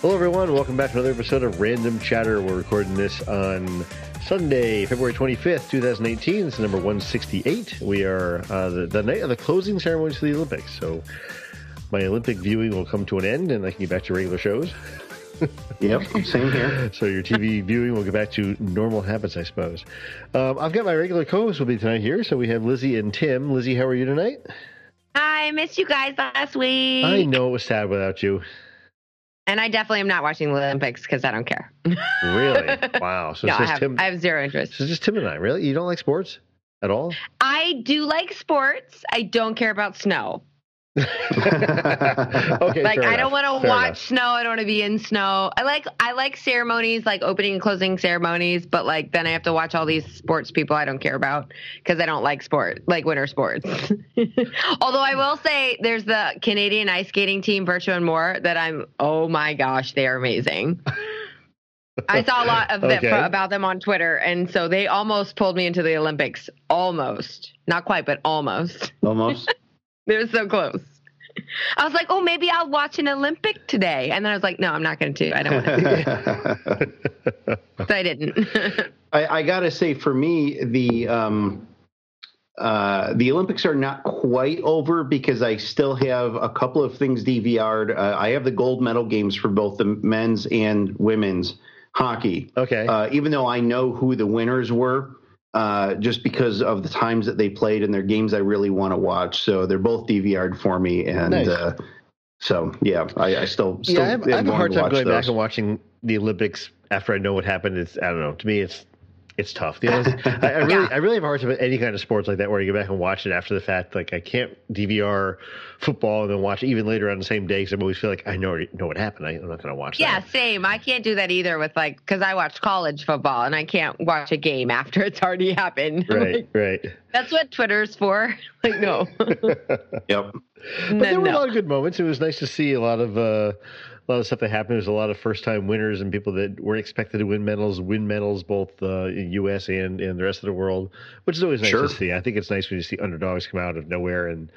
Hello, everyone. Welcome back to another episode of Random Chatter. We're recording this on Sunday, February 25th, 2018. It's number 168. We are the night of the closing ceremonies for the Olympics. So my Olympic viewing will come to an end, and I can get back to regular shows. Yep, same here. So your TV viewing will get back to normal habits, I suppose. I've got my regular co-host with me tonight here. So we have Lizzie and Tim. Lizzie, how are you tonight? Hi, I missed you guys last week. I know it was sad without you. And I definitely am not watching the Olympics because I don't care. Really? Wow. So no, Tim, I have zero interest. So it's just Tim and I, really? You don't like sports at all? I do like sports. I don't care about snow. Okay, like I don't want to watch enough. snow. I don't want to be in snow. I like ceremonies, like opening and closing ceremonies, but like then I have to watch all these sports people I don't care about because I don't like winter sports. Although I will say there's the Canadian ice skating team, Virtue and More, that oh my gosh, they are amazing. I saw a lot of about them on Twitter, and so they almost pulled me into the Olympics. Almost. Not quite, but almost. Almost. They were so close. I was like, oh, maybe I'll watch an Olympic today. And then I was like, no, I'm not going to. I don't want to. So I didn't. I got to say, for me, the Olympics are not quite over because I still have a couple of things DVR'd. I have the gold medal games for both the men's and women's hockey. Okay. Even though I know who the winners were. Just because of the times that they played and their games I really want to watch. So they're both DVR'd for me. And nice. So, yeah, I still I have a hard time going back and watching the Olympics after I know what happened. I don't know. To me, it's tough. I really have a hard time with any kind of sports like that where you go back and watch it after the fact. Like I can't DVR football and then watch it even later on the same day because I always feel like I know what happened. I'm not going to watch that. Yeah, same. I can't do that either with because I watch college football and I can't watch a game after it's already happened. Right, right. That's what Twitter's for. Like, no. Yep. But there were a lot of good moments. It was nice to see a lot of stuff that happened. There's a lot of first-time winners and people that weren't expected to win medals both in U.S. and the rest of the world, which is always nice to see. I think it's nice when you see underdogs come out of nowhere and,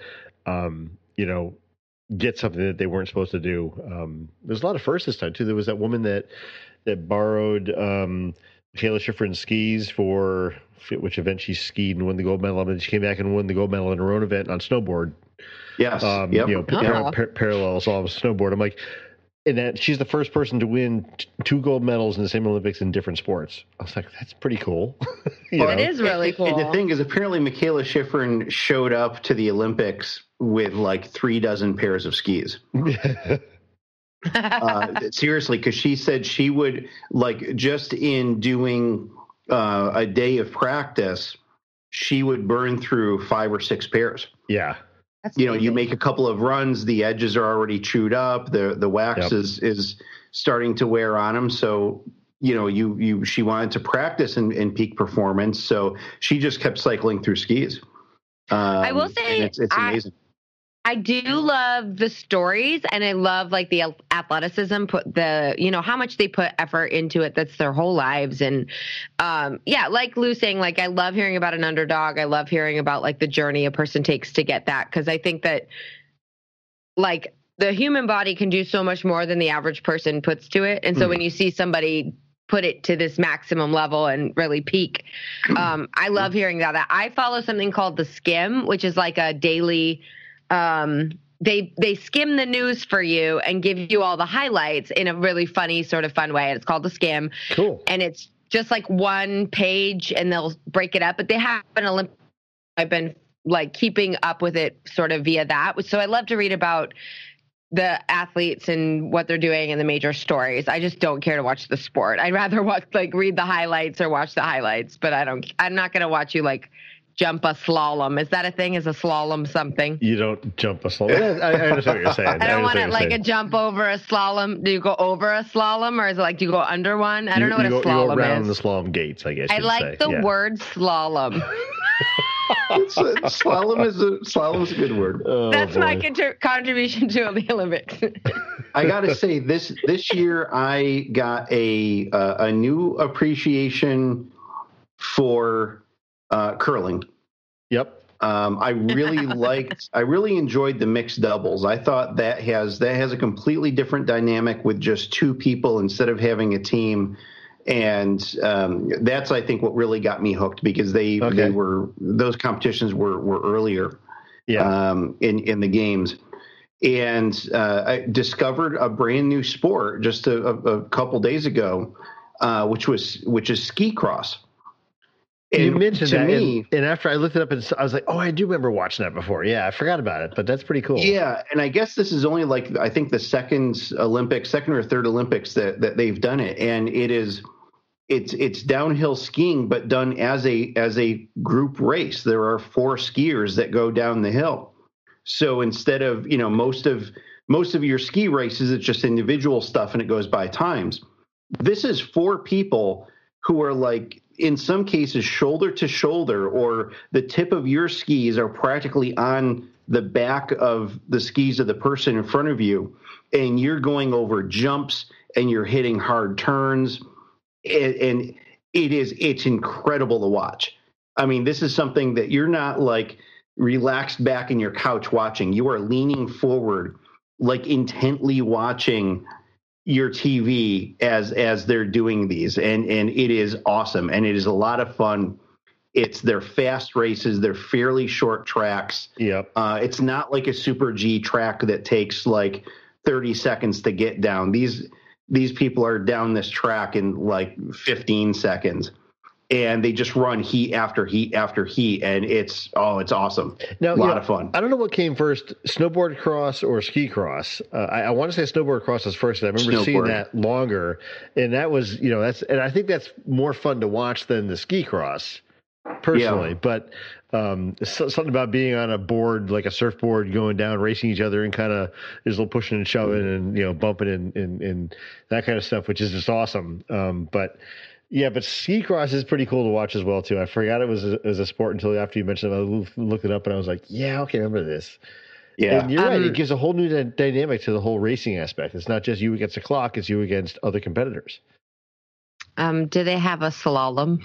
get something that they weren't supposed to do. There's a lot of firsts this time, too. There was that woman that borrowed Michaela Schifrin's skis for which event she skied and won the gold medal. And then she came back and won the gold medal in her own event on snowboard. Yes. Parallels on snowboard. I'm like, and that she's the first person to win two gold medals in the same Olympics in different sports. I was like, that's pretty cool. It is really cool. And the thing is, apparently Michaela Schifrin showed up to the Olympics with like 36 pairs of skis. Seriously, because she said she would just in doing a day of practice, she would burn through 5 or 6 pairs. Yeah. You make a couple of runs, the edges are already chewed up, the wax is starting to wear on them. So, she wanted to practice in peak performance. So she just kept cycling through skis. I will say it's amazing. I do love the stories and I love the athleticism, how much they put effort into it. That's their whole lives. And like Lou saying, I love hearing about an underdog. I love hearing about the journey a person takes to get that. Cause I think that the human body can do so much more than the average person puts to it. And so when you see somebody put it to this maximum level and really peak, I love hearing that. I follow something called The Skim, which is a daily, they skim the news for you and give you all the highlights in a really funny sort of fun way. And it's called The Skim. Cool. And it's just one page and they'll break it up, but they have an Olympic. I've been keeping up with it sort of via that. So I love to read about the athletes and what they're doing and the major stories. I just don't care to watch the sport. I'd rather read the highlights or watch the highlights, but I'm not going to watch you jump a slalom. Is that a thing? Is a slalom something? You don't jump a slalom. I understand what you're saying. I don't want it a jump over a slalom. Do you go over a slalom or is it do you go under one? I don't know what a slalom is. You go around the slalom gates, I guess. I like the word slalom. Slalom is a good word. Oh, that's my contribution to the Olympics. I gotta say, this year I got a new appreciation for curling. Yep. I really enjoyed the mixed doubles. I thought that has a completely different dynamic with just two people instead of having a team. And that's, I think, what really got me hooked, because those competitions were earlier in the games. And I discovered a brand new sport just a couple days ago, which is ski cross. And you mentioned that, and after I looked it up, and I was like, "Oh, I do remember watching that before." Yeah, I forgot about it, but that's pretty cool. Yeah, and I guess this is only I think the second or third Olympics that they've done it, and it's downhill skiing, but done as a group race. There are 4 skiers that go down the hill. So instead of most of your ski races, it's just individual stuff and it goes by times. This is 4 people who are like, in some cases, shoulder to shoulder, or the tip of your skis are practically on the back of the skis of the person in front of you, and you're going over jumps and you're hitting hard turns, and it's incredible to watch. I mean, this is something that you're not like relaxed back in your couch watching. You are leaning forward, like intently watching your TV as they're doing these, and it is awesome, and it is a lot of fun. They're fast races. They're fairly short tracks. Yep. It's not like a Super G track that takes like 30 seconds to get down. These people are down this track in like 15 seconds. And they just run heat after heat after heat, and it's awesome. Now, a lot of fun. I don't know what came first, snowboard cross or ski cross. I want to say snowboard cross was first. I remember seeing that longer, and that was and I think that's more fun to watch than the ski cross, personally. Yeah. But something about being on a board, like a surfboard, going down, racing each other, and kind of there's a little pushing and shoving and bumping and that kind of stuff, which is just awesome. But ski cross is pretty cool to watch as well too. I forgot it was a sport until after you mentioned it. I looked it up and I was like, yeah, okay, I remember this. Yeah, and you're right. It gives a whole new dynamic to the whole racing aspect. It's not just you against the clock; it's you against other competitors. Do they have a slalom?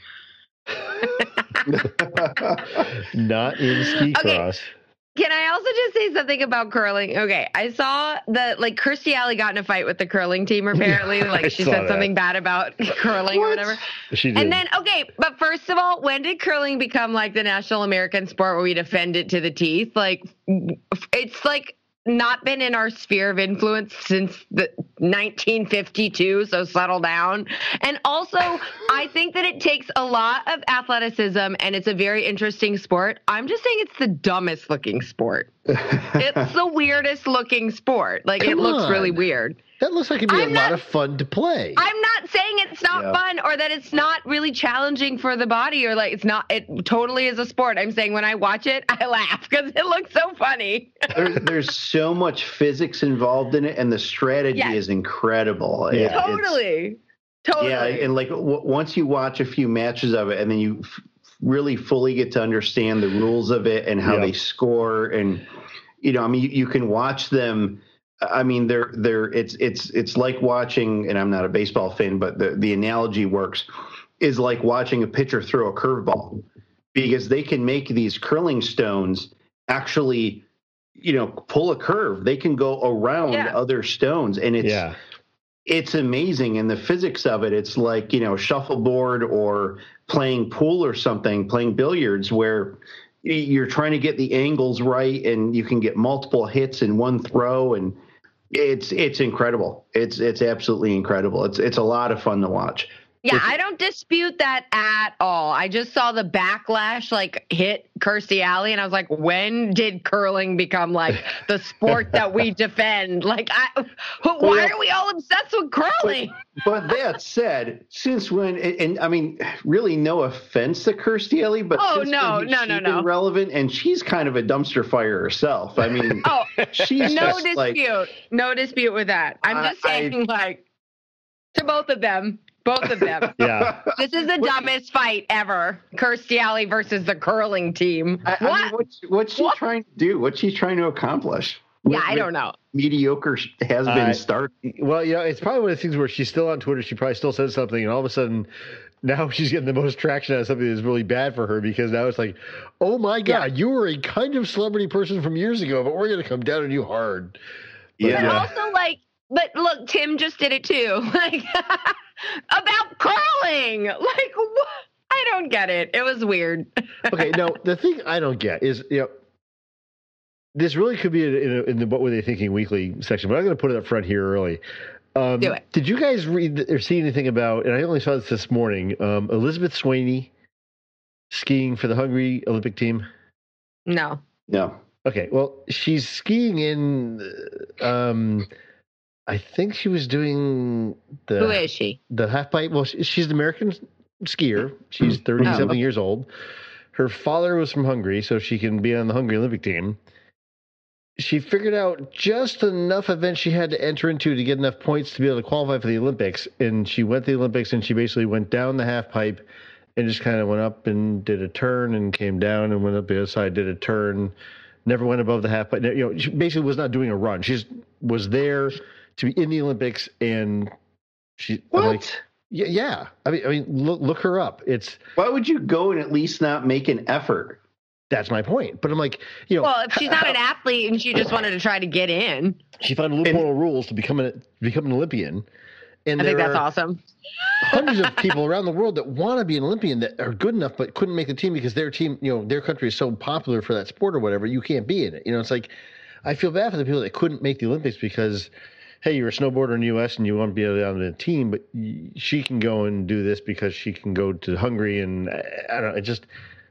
Not in ski cross. Can I also just say something about curling? Okay, I saw that Kirstie Alley got in a fight with the curling team, apparently. She said something bad about curling or whatever. She did. And then, but first of all, when did curling become like the national American sport where we defend it to the teeth? It's not been in our sphere of influence since the 1952, so settle down. And also, I think that it takes a lot of athleticism, and it's a very interesting sport. I'm just saying it's the dumbest looking sport. It's the weirdest looking sport. It looks really weird. That looks like it'd be a lot of fun to play. I'm not saying it's not fun or that it's not really challenging for the body or it totally is a sport. I'm saying when I watch it, I laugh because it looks so funny. There's so much physics involved in it, and the strategy is incredible. Yeah. Totally. Yeah, and once you watch a few matches of it, and then you really fully get to understand the rules of it and how they score, and you can watch them. I mean, it's like watching, and I'm not a baseball fan, but the analogy works, is like watching a pitcher throw a curveball, because they can make these curling stones actually, pull a curve. They can go around other stones, and it's amazing. And the physics of it, it's like, shuffleboard or playing pool or something, playing billiards, where you're trying to get the angles right, and you can get multiple hits in one throw, and it's incredible. It's absolutely incredible. It's a lot of fun to watch. Yeah, I don't dispute that at all. I just saw the backlash hit Kirstie Alley, and I was like, when did curling become the sport that we defend? Why are we all obsessed with curling? But that said, since when? And I mean, really, no offense to Kirstie Alley, but no, been relevant, and she's kind of a dumpster fire herself. I mean, she's no dispute with that. I'm just saying, to both of them. Both of them. Yeah. This is the dumbest fight ever. Kirstie Alley versus the curling team. What's she trying to do? What's she trying to accomplish? I don't know. Mediocre has been started. Well, it's probably one of the things where she's still on Twitter. She probably still says something, and all of a sudden, now she's getting the most traction out of something that's really bad for her, because now it's like, oh my God, you were a kind of celebrity person from years ago, but we're going to come down on you hard. But also, like, but look, Tim just did it too. Like, about curling. Like, what? I don't get it. It was weird. Okay, now, the thing I don't get is, this really could be in the What Were They Thinking Weekly section, but I'm going to put it up front here early. Do it. Did you guys read or see anything about, and I only saw this morning, Elizabeth Swaney skiing for the Hungary Olympic team? No. Okay, well, she's skiing in, I think she was doing the... Who is she? The half pipe. Well, she's an American skier. She's 30-something years old. Her father was from Hungary, so she can be on the Hungary Olympic team. She figured out just enough events she had to enter into to get enough points to be able to qualify for the Olympics. And she went to the Olympics, and she basically went down the half pipe and just kind of went up and did a turn and came down and went up the other side, did a turn, never went above the half pipe. She basically was not doing a run. She was there to be in the Olympics, and she... What? I'm like, yeah. I mean, look her up. Why would you go and at least not make an effort? That's my point. But I'm like, well, if she's not an athlete and she just wanted to try to get in, she found a loophole of rules to become an Olympian. And I think that's awesome. Hundreds of people around the world that want to be an Olympian that are good enough but couldn't make the team because their team, their country is so popular for that sport or whatever. You can't be in it. It's like, I feel bad for the people that couldn't make the Olympics because, hey, you're a snowboarder in the U.S. and you want to be on the team, but she can go and do this because she can go to Hungary, and I don't know.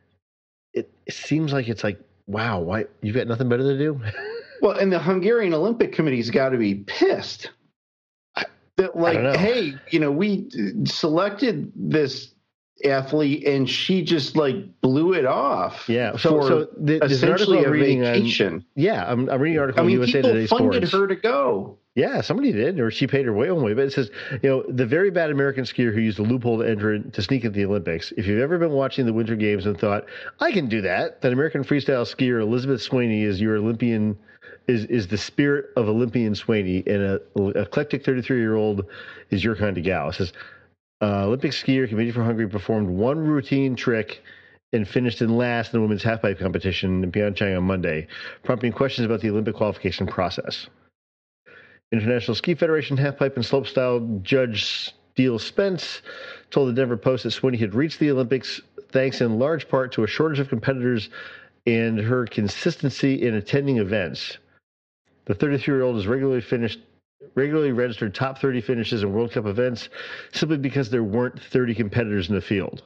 It seems like it's like, wow, why you've got nothing better to do? Well, and the Hungarian Olympic Committee's got to be pissed. That, like, hey, we selected this athlete and she just like blew it off. Yeah. So there's an article I'm reading vacation. I'm reading an article on USA Today Sports. People funded her to go. Yeah, somebody did, or she paid her own way. But it says, the very bad American skier who used a loophole to sneak into the Olympics. If you've ever been watching the Winter Games and thought, I can do that, then American freestyle skier Elizabeth Swaney is your Olympian, is the spirit of Olympian Swaney, and an eclectic 33-year-old is your kind of gal. It says, Olympic skier competing for Hungary performed one routine trick and finished in last in the women's halfpipe competition in Pyeongchang on Monday, prompting questions about the Olympic qualification process. International Ski Federation halfpipe and slopestyle judge Steele Spence told the Denver Post that Swaney had reached the Olympics thanks in large part to a shortage of competitors and her consistency in attending events. The 33-year-old has regularly registered top 30 finishes in World Cup events simply because there weren't 30 competitors in the field.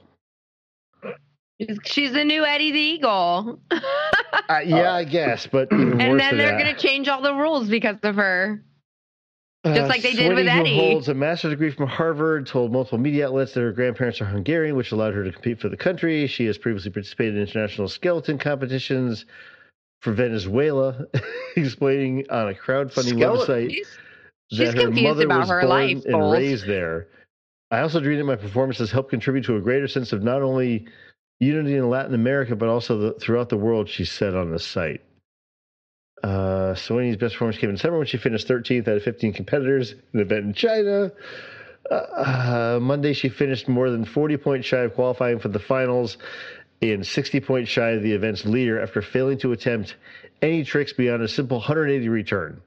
She's the new Eddie the Eagle. Yeah, I guess, but even and worse then than they're that. going to change all the rules because of her. Just like they did with Swaney, Eddie. who holds a master's degree from Harvard, told multiple media outlets that her grandparents are Hungarian, which allowed her to compete for the country. She has previously participated in international skeleton competitions for Venezuela, explaining on a crowdfunding website She's that her mother was her born life, and raised there. I also dream that my performances help contribute to a greater sense of not only unity in Latin America, but also throughout the world, she said on the site. Swaney's best performance came in December when she finished 13th out of 15 competitors in an event in China. Monday, she finished more than 40 points shy of qualifying for the finals and 60 points shy of the event's leader after failing to attempt any tricks beyond a simple 180 return.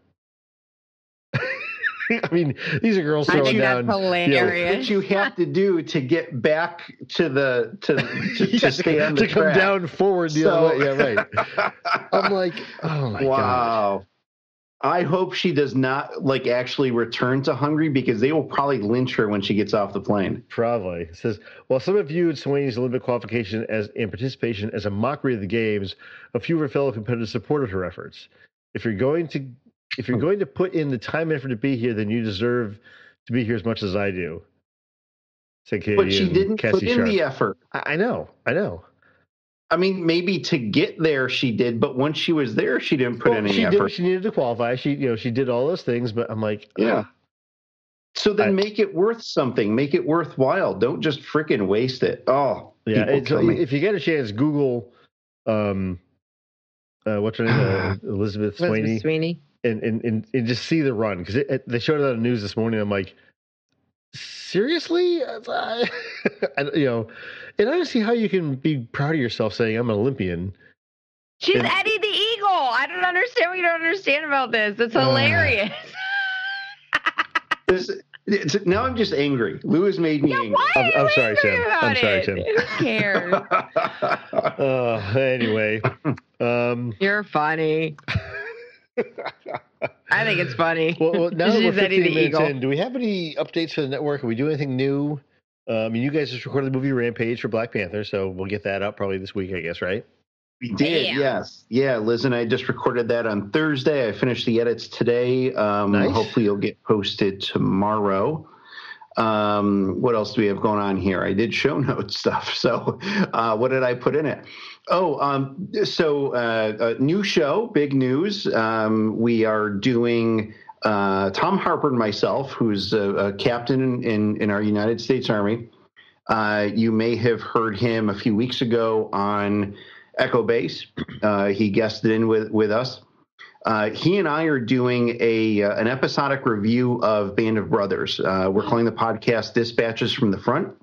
I mean, these are girls throwing down. That's hilarious. What you have to do to get back to the to stay on the to track. come down forward the other way. Yeah, right. I'm like, oh my god. Wow. I hope she does not actually return to Hungary because they will probably lynch her when she gets off the plane. Probably. It says, while some have viewed Swaney's Olympic qualification and participation as a mockery of the games, a few of her fellow competitors supported her efforts. If you're going to put in the time and effort to be here, then you deserve to be here as much as I do. But she didn't put in the effort. I know. I mean, maybe to get there she did, but once she was there, she didn't put in any effort. She needed to qualify. She did all those things, but I'm like, yeah. So then make it worth something. Make it worthwhile. Don't just freaking waste it. Oh, yeah. If you get a chance, Google, what's her name? Elizabeth Swaney. And just see the run, because they showed it on the news this morning. I'm like, seriously, you know, and I don't see how you can be proud of yourself saying I'm an Olympian. She's Eddie the Eagle. I don't understand what you don't understand about this. It's hilarious. Now I'm just angry. Lou has made me angry. I'm sorry, Tim. I'm sorry, Tim. Who cares? Anyway. You're funny. I think it's funny. Well now that we're 15 minutes in, do we have any updates for the network? Are we doing anything new? I mean, you guys just recorded the movie Rampage for Black Panther, so we'll get that up probably this week, I guess, right? We did, yes. Yeah, Liz and I just recorded that on Thursday. I finished the edits today. Nice. Hopefully it'll get posted tomorrow. What else do we have going on here? I did show notes stuff. So what did I put in it? New show, big news. We are doing Tom Harper and myself, who's a captain in our United States Army. You may have heard him a few weeks ago on Echo Base. He guested in with us. He and I are doing an episodic review of Band of Brothers. We're calling the podcast Dispatches from the Front.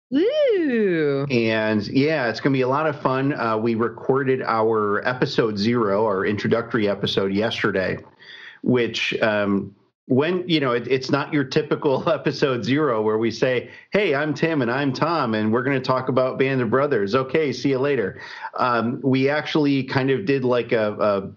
Woo! And yeah, it's going to be a lot of fun. We recorded our episode 0, our introductory episode yesterday, which it's not your typical episode 0 where we say, hey, I'm Tim and I'm Tom, and we're going to talk about Band of Brothers. Okay, see you later. We actually kind of did like a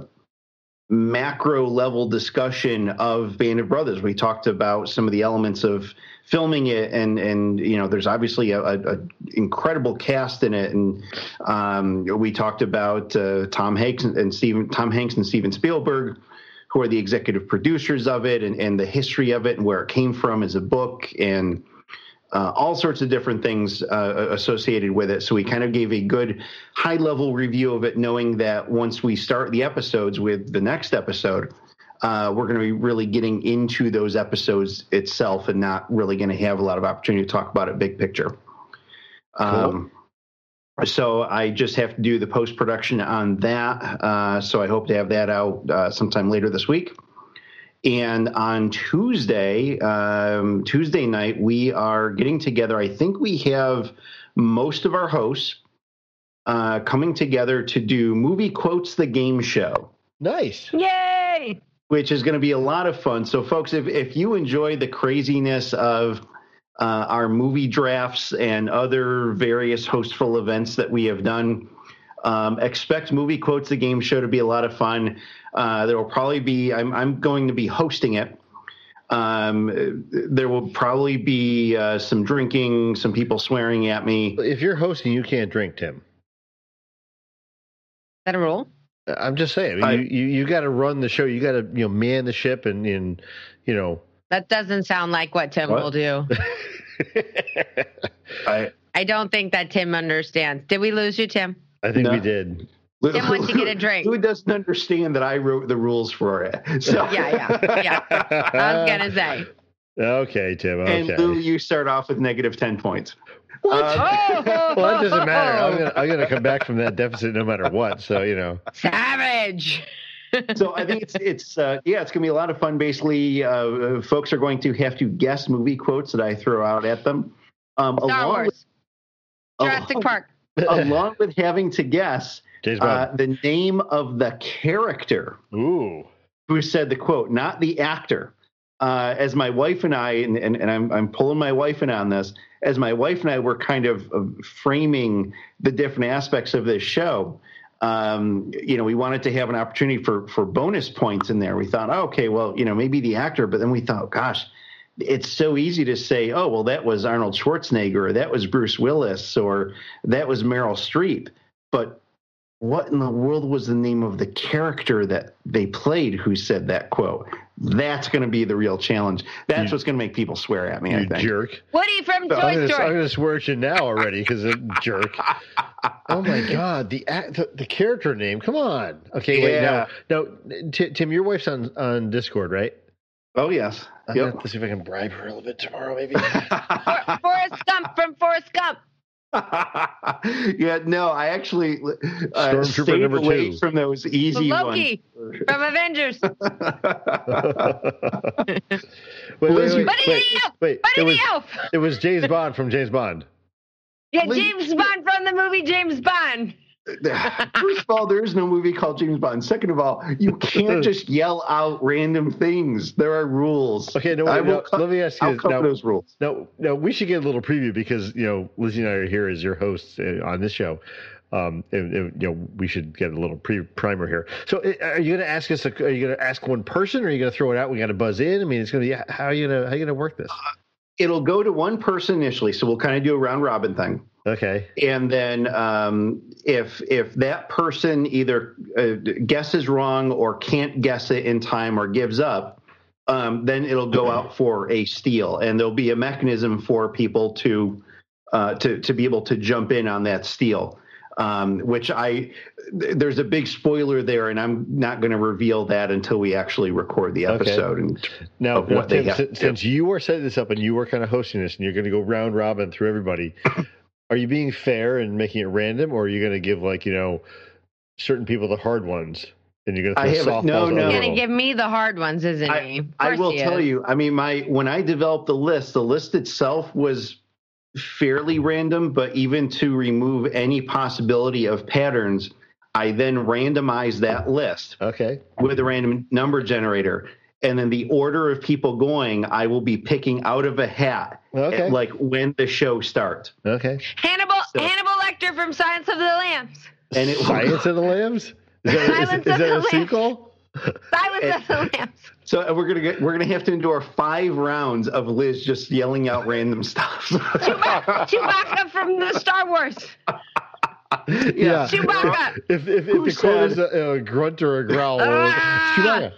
macro level discussion of Band of Brothers. We talked about some of the elements of filming it, and there's obviously a incredible cast in it, and we talked about Tom Hanks and Steven Spielberg, who are the executive producers of it, and the history of it and where it came from as a book, and all sorts of different things associated with it. So we kind of gave a good high-level review of it, knowing that once we start the episodes with the next episode, we're going to be really getting into those episodes itself and not really going to have a lot of opportunity to talk about it big picture. Cool. So I just have to do the post-production on that. So I hope to have that out sometime later this week. And on Tuesday night, we are getting together. I think we have most of our hosts coming together to do Movie Quotes, the game show. Nice. Yay! Which is going to be a lot of fun. So, folks, if you enjoy the craziness of our movie drafts and other various hostful events that we have done, expect Movie Quotes, the game show, to be a lot of fun. There will probably be, I'm going to be hosting it. There will probably be some drinking, some people swearing at me. If you're hosting, you can't drink, Tim. Is that a rule? I'm just saying. I mean, you got to run the show. You got to man the ship, and. That doesn't sound like what Tim will do. I don't think that Tim understands. Did we lose you, Tim? I think we did. Tim wants to get a drink. Who doesn't understand that I wrote the rules for it? So. Yeah. I was going to say. Okay, Tim. Okay. And Lou, you start off with negative 10 points. What? Well, that doesn't matter. I'm gonna come back from that deficit no matter what. So savage. So I think it's going to be a lot of fun. Basically, folks are going to have to guess movie quotes that I throw out at them. Star Wars, Jurassic Park. Along with having to guess the name of the character who said the quote, not the actor. As my wife and I, and I'm pulling my wife in on this, as my wife and I were kind of framing the different aspects of this show, we wanted to have an opportunity for bonus points in there. We thought, okay, well, maybe the actor, but then we thought, gosh, it's so easy to say, oh, well, that was Arnold Schwarzenegger, or that was Bruce Willis, or that was Meryl Streep. But what in the world was the name of the character that they played who said that quote? That's going to be the real challenge. That's what's going to make people swear at me, I think. Jerk. Woody from Toy Story. I'm going to swear at you now already because of jerk. Oh, my God. The character name. Come on. Okay, wait. Now, Tim, your wife's on Discord, right? Oh, yes. I'm going to see if I can bribe her a little bit tomorrow, maybe. Forrest Gump from Forrest Gump. Yeah, no, I actually Stormtrooper number away 2 from those easy Loki ones. from Avengers. Wait. It was James Bond from James Bond. Yeah, James Bond from the movie James Bond. First of all, there is no movie called James Bond. Second of all, you can't just yell out random things. There are rules. Okay, let me ask you this. Now, those rules. No, we should get a little preview because Lizzie and I are here as your hosts on this show. And we should get a little primer here. So, are you going to ask us? Are you going to ask one person, or are you going to throw it out? We got to buzz in. I mean, it's going to be how are you going to work this? It'll go to one person initially, so we'll kind of do a round robin thing. Okay. And then if that person either guesses wrong or can't guess it in time or gives up, then it'll go out for a steal, and there'll be a mechanism for people to be able to jump in on that steal. Which there's a big spoiler there, and I'm not going to reveal that until we actually record the episode. Okay. Now, since you are setting this up and you are kind of hosting this, and you're going to go round robin through everybody, are you being fair and making it random, or are you going to give certain people the hard ones, and you're going to throw softballs? No. He's going to give me the hard ones, isn't he? I will tell you. I mean, when I developed the list itself was fairly random, but even to remove any possibility of patterns, I then randomized that list with a random number generator. And then the order of people going, I will be picking out of a hat, like when the show starts. Okay. Hannibal Lecter from Silence of the Lambs. And Silence of the Lambs? Is that a sequel? Silence of the Lambs. So we're gonna have to endure 5 rounds of Liz just yelling out random stuff. Chewbacca from the Star Wars. Yeah. Chewbacca. If the quote is a grunt or a growl, Chewbacca.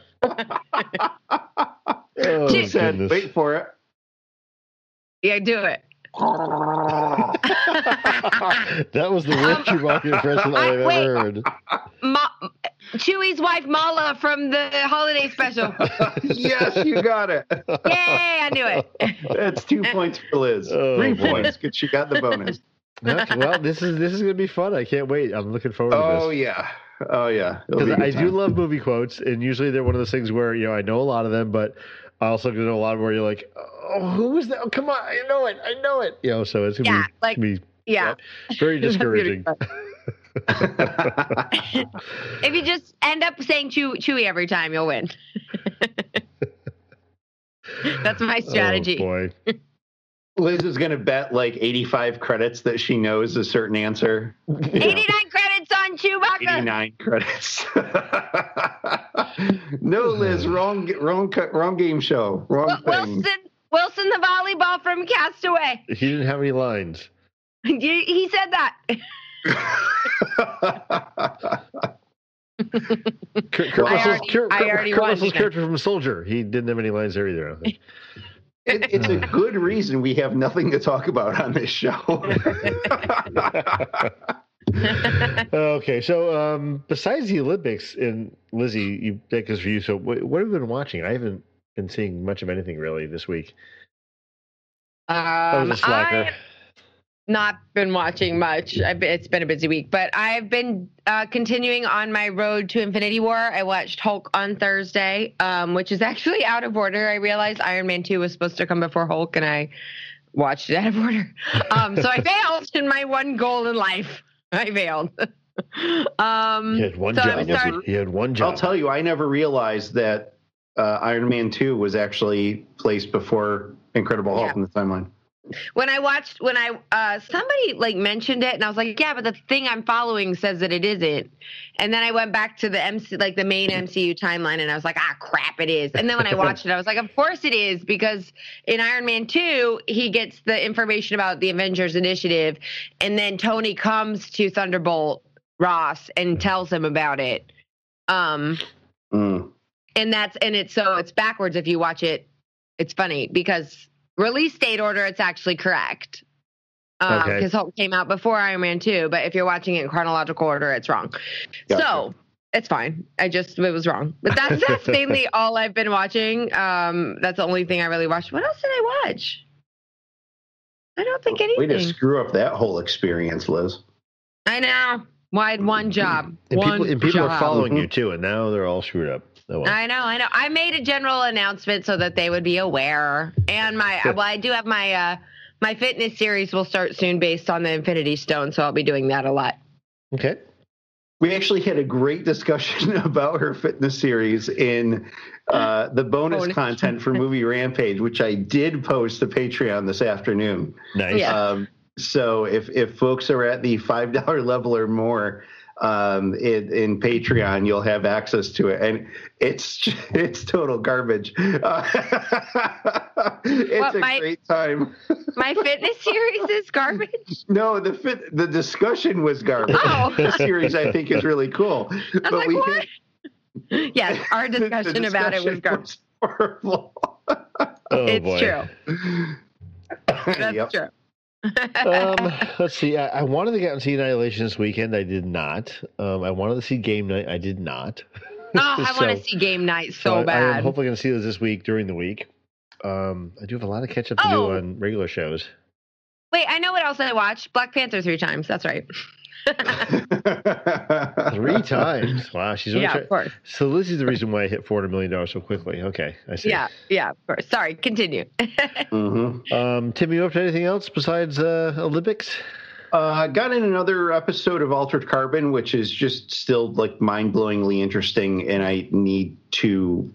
Who said? Wait for it. Yeah, do it. That was the worst Chewbacca impression I've ever heard. Chewie's wife Mala from the holiday special. Yes, you got it. Yay, I knew it. That's 2 points for Liz. 3 points because she got the bonus. Well, this is going to be fun. I can't wait. I'm looking forward to this. Oh yeah. Because I do love movie quotes, and usually they're one of those things where I know a lot of them, but I also know a lot of where you're like, oh, who was that? Oh, come on, I know it. So it's gonna be very discouraging. If you just end up saying Chewie every time, you'll win. That's my strategy. Oh boy. Liz is going to bet 85 credits that she knows a certain answer. 89 credits on Chewbacca. 89 credits. No, Liz, wrong game show. Wrong thing. Wilson the volleyball from Castaway. He didn't have any lines. He said that. Kurt Russell's character from Soldier. He didn't have any lines there either, I think. It's a good reason we have nothing to talk about on this show. Okay, so besides the Olympics, and Lizzie, you take this for you. So what have you been watching? I haven't been seeing much of anything really this week. I was a slacker. Not been watching much. It's been a busy week, but I've been continuing on my road to Infinity War. I watched Hulk on Thursday, which is actually out of order. I realized Iron Man 2 was supposed to come before Hulk, and I watched it out of order. So I failed in my one goal in life. I failed. He had one job. He had one job. I'll tell you, I never realized that Iron Man 2 was actually placed before Incredible Hulk in the timeline. When somebody mentioned it, and I was like, yeah, but the thing I'm following says that it isn't. And then I went back to the the main MCU timeline, and I was like, crap, it is. And then when I watched it, I was like, of course it is, because in Iron Man 2, he gets the information about the Avengers Initiative, and then Tony comes to Thunderbolt Ross and tells him about it. And it's backwards if you watch it. It's funny because release date order, it's actually correct. Because Hulk came out before Iron Man 2, but if you're watching it in chronological order, it's wrong. Gotcha. So it's fine. It was wrong. But that's mainly all I've been watching. That's the only thing I really watched. What else did I watch? I don't think anything. Way to screw up that whole experience, Liz. I know. Well, I had one job. And people are following you too, and now they're all screwed up. Oh, well. I know. I made a general announcement so that they would be aware. And I do have my fitness series will start soon based on the Infinity Stone, so I'll be doing that a lot. Okay. We actually had a great discussion about her fitness series in the bonus content for Movie Rampage, which I did post to Patreon this afternoon. Nice. Yeah. So if folks are at the $5 level or more in Patreon, you'll have access to it, and it's total garbage. It's a great time. My fitness series is garbage? No, the discussion was garbage. Oh. The series I think is really cool. But what? Yes, our discussion about it was garbage. Horrible. It's true. That's true. Let's see. I wanted to get and see Annihilation this weekend. I did not. I wanted to see Game Night. I did not. I want to see Game Night so bad. I'm hopefully going to see those this week during the week. I do have a lot of catch up to do on regular shows. Wait, I know what else I watched. Black Panther 3 times. That's right. 3 times. Wow, she's really of course. So this is the reason why I hit $400 million so quickly. Okay, I see. Yeah, of course. Sorry, continue. Tim, you up to anything else besides Olympics? Got in another episode of Altered Carbon, which is just still like mind-blowingly interesting, and I need to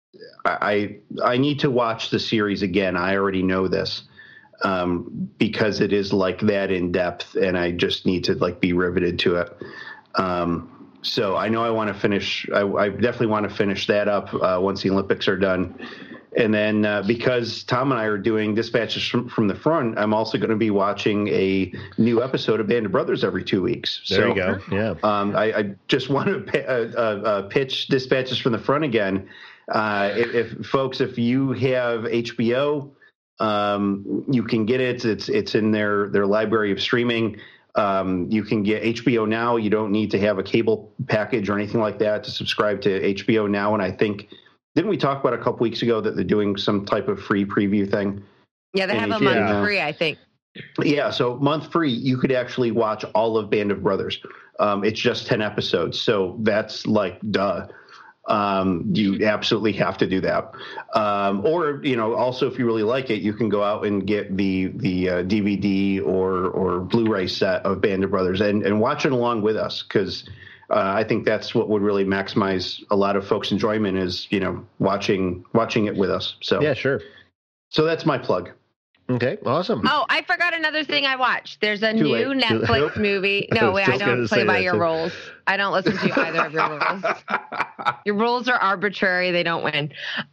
watch the series again. I already know this. Because it is like that in depth, and I just need to like be riveted to it. So I know I want to finish. I definitely want to finish that up once the Olympics are done. And then because Tom and I are doing Dispatches from the Front, I'm also going to be watching a new episode of Band of Brothers every 2 weeks. There you go. Yeah. I just want to pitch Dispatches from the Front again. If you have HBO. You can get it. It's in their library of streaming. You can get HBO Now. You don't need to have a cable package or anything like that to subscribe to HBO Now. And I think, didn't we talk about a couple weeks ago that they're doing some type of free preview thing? Yeah, they have a month free, I think. Yeah, so month free, you could actually watch all of Band of Brothers. It's just 10 episodes. So that's like, duh. You absolutely have to do that. Or, also if you really like it, you can go out and get the DVD or Blu-ray set of Band of Brothers and watch it along with us. Cause, I think that's what would really maximize a lot of folks' enjoyment is, watching it with us. So, yeah, sure. So that's my plug. Okay, awesome. Oh, I forgot another thing I watched. There's a new Netflix movie. No, wait, I don't play by your rules. I don't listen to either of your rules. Your rules are arbitrary. They don't win.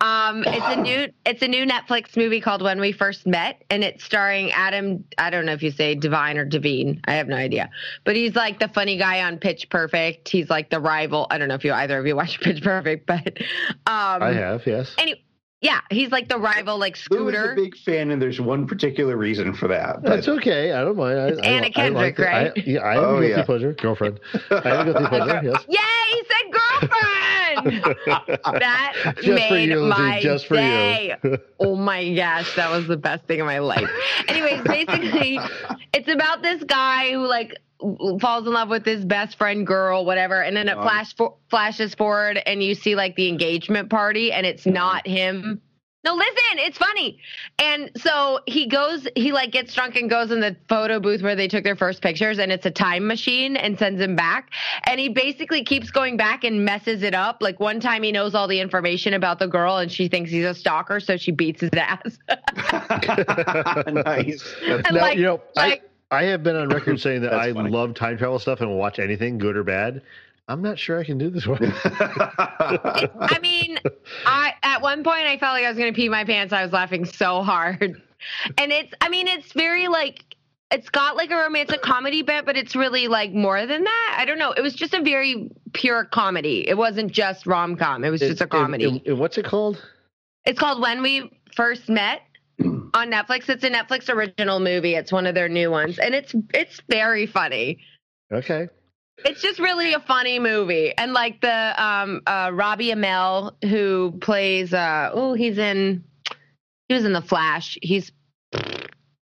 It's a new Netflix movie called When We First Met, and it's starring Adam. I don't know if you say Devine or Devine. I have no idea. But he's like the funny guy on Pitch Perfect. He's like the rival. I don't know if either of you watch Pitch Perfect, but I have, yes. Anyway. Yeah, he's like the rival, like Scooter. I'm a big fan, and there's one particular reason for that. That's okay. I don't mind. It's Anna Kendrick, right? I have a guilty pleasure. Girlfriend. I have a guilty pleasure, yes. Yay, he said girlfriend! That made my day. Oh my gosh, that was the best thing in my life. Anyways, basically, it's about this guy who like falls in love with his best friend girl, whatever, and then it flashes forward and you see like the engagement party and it's not him. No, listen, it's funny. And so he like gets drunk and goes in the photo booth where they took their first pictures, and it's a time machine and sends him back. And he basically keeps going back and messes it up. Like one time he knows all the information about the girl and she thinks he's a stalker, so she beats his ass. Nice. And I have been on record saying that I love time travel stuff and will watch anything, good or bad. I'm not sure I can do this one. I mean, at one point I felt like I was going to pee my pants. I was laughing so hard. And it's very like, it's got like a romantic comedy bit, but it's really like more than that. I don't know. It was just a very pure comedy. It wasn't just rom-com. It was just a comedy. What's it called? It's called When We First Met. On Netflix. It's a Netflix original movie. It's one of their new ones, and it's very funny. Okay. It's just really a funny movie, and like the Robbie Amell who plays he was in The Flash. He's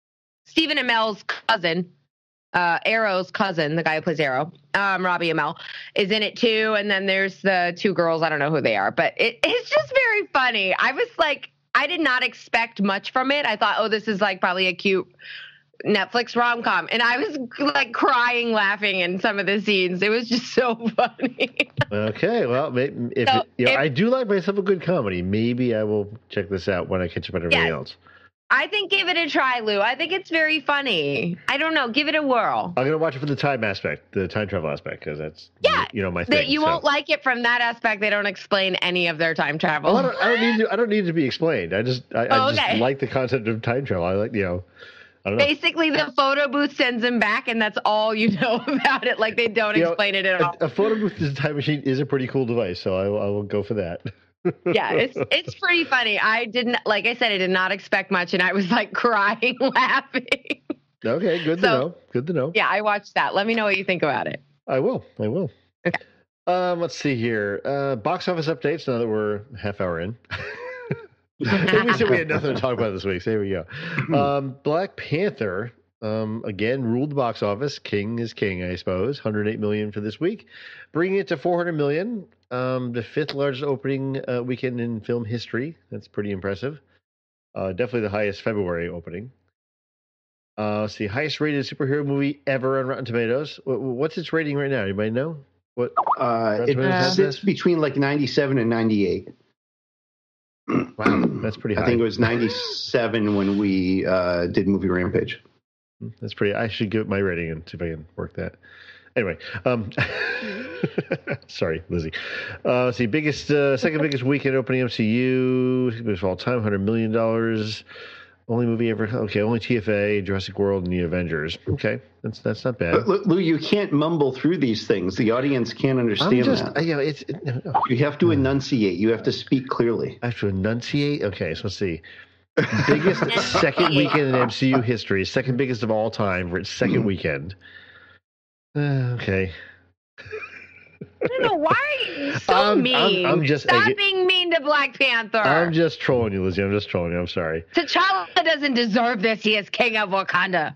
Stephen Amell's cousin, Arrow's cousin, the guy who plays Arrow, Robbie Amell, is in it too. And then there's the two girls. I don't know who they are, but it's just very funny. I was like, I did not expect much from it. I thought, oh, this is like probably a cute Netflix rom-com. And I was like crying, laughing in some of the scenes. It was just so funny. Okay. Well, I do like myself a good comedy. Maybe I will check this out when I catch up on everything else. I think give it a try, Lou. I think it's very funny. I don't know. Give it a whirl. I'm going to watch it for the time aspect, the time travel aspect, because that's my thing. You won't like it from that aspect. They don't explain any of their time travel. Well, I don't need it to be explained. I just like the concept of time travel. I like, I don't know. Basically, the photo booth sends him back, and that's all you know about it. Like, they don't explain it at all. A photo booth as a time machine is a pretty cool device, so I will go for that. Yeah, it's pretty funny. I did not expect much, and I was like crying, laughing. Okay, good to know. Good to know. Yeah, I watched that. Let me know what you think about it. I will. Okay. Let's see here. Box office updates. Now that we're half hour in. We said we had nothing to talk about this week. So here we go. Black Panther again ruled the box office. King is king, I suppose. $108 million for this week, bringing it to $400 million. The fifth largest opening weekend in film history. That's pretty impressive. Definitely the highest February opening. Let's see, highest rated superhero movie ever on Rotten Tomatoes. What's its rating right now? Anybody know? What? It sits between like 97 and 98. Wow, that's pretty high. I think it was 97 when we did Movie Rampage. That's pretty. I should give it my rating and see if I can work that. Anyway, sorry, Lizzie. Let's see, second biggest weekend opening MCU of all time, $100 million. Only movie ever. Okay, only TFA, Jurassic World, and the Avengers. Okay, that's not bad. But Lou, you can't mumble through these things. The audience can't understand that. You have to enunciate. You have to speak clearly. I have to enunciate. Okay, so let's see. Biggest second weekend in MCU history, second biggest of all time for its second weekend. Okay. I don't know why are you so mean. I'm just Stop being mean to Black Panther. I'm just trolling you, Lizzie. I'm sorry. T'Challa doesn't deserve this. He is king of Wakanda.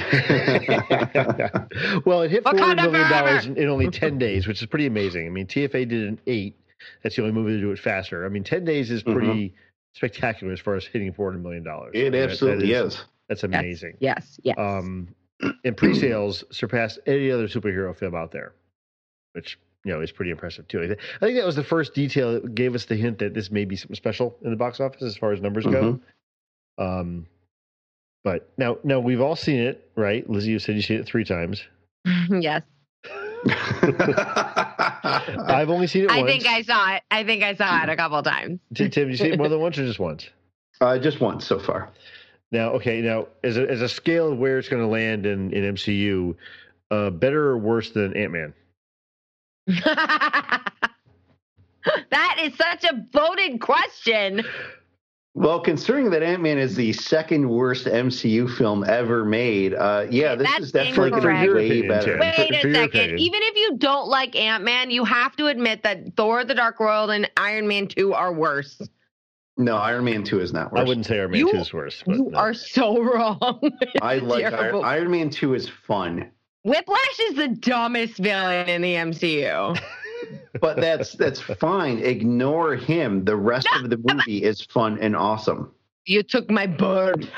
Well, it hit $400 million in only 10 days, which is pretty amazing. I mean, TFA did it in 8. That's the only movie to do it faster. I mean, 10 days is pretty spectacular as far as hitting $400 million. It absolutely is. That's amazing. Yes. And pre-sales surpassed any other superhero film out there, which is pretty impressive too. I think that was the first detail that gave us the hint that this may be something special in the box office as far as numbers go. But now we've all seen it, right? Lizzie, you said you seen it 3 times. Yes. I've only seen it once. I think I saw it a couple times. Tim, did you see it more than once or just once? Just once so far. Now, as a scale of where it's going to land in MCU, better or worse than Ant-Man? That is such a loaded question. Well, considering that Ant-Man is the second worst MCU film ever made, this is definitely going to be way better. Wait a second. Even if you don't like Ant-Man, you have to admit that Thor: The Dark World and Iron Man 2 are worse. No, Iron Man 2 is not worse. I wouldn't say Iron Man 2 is worse. You are so wrong. I like Iron Man 2 is fun. Whiplash is the dumbest villain in the MCU. But that's fine. Ignore him. The rest of the movie is fun and awesome. You took my bird.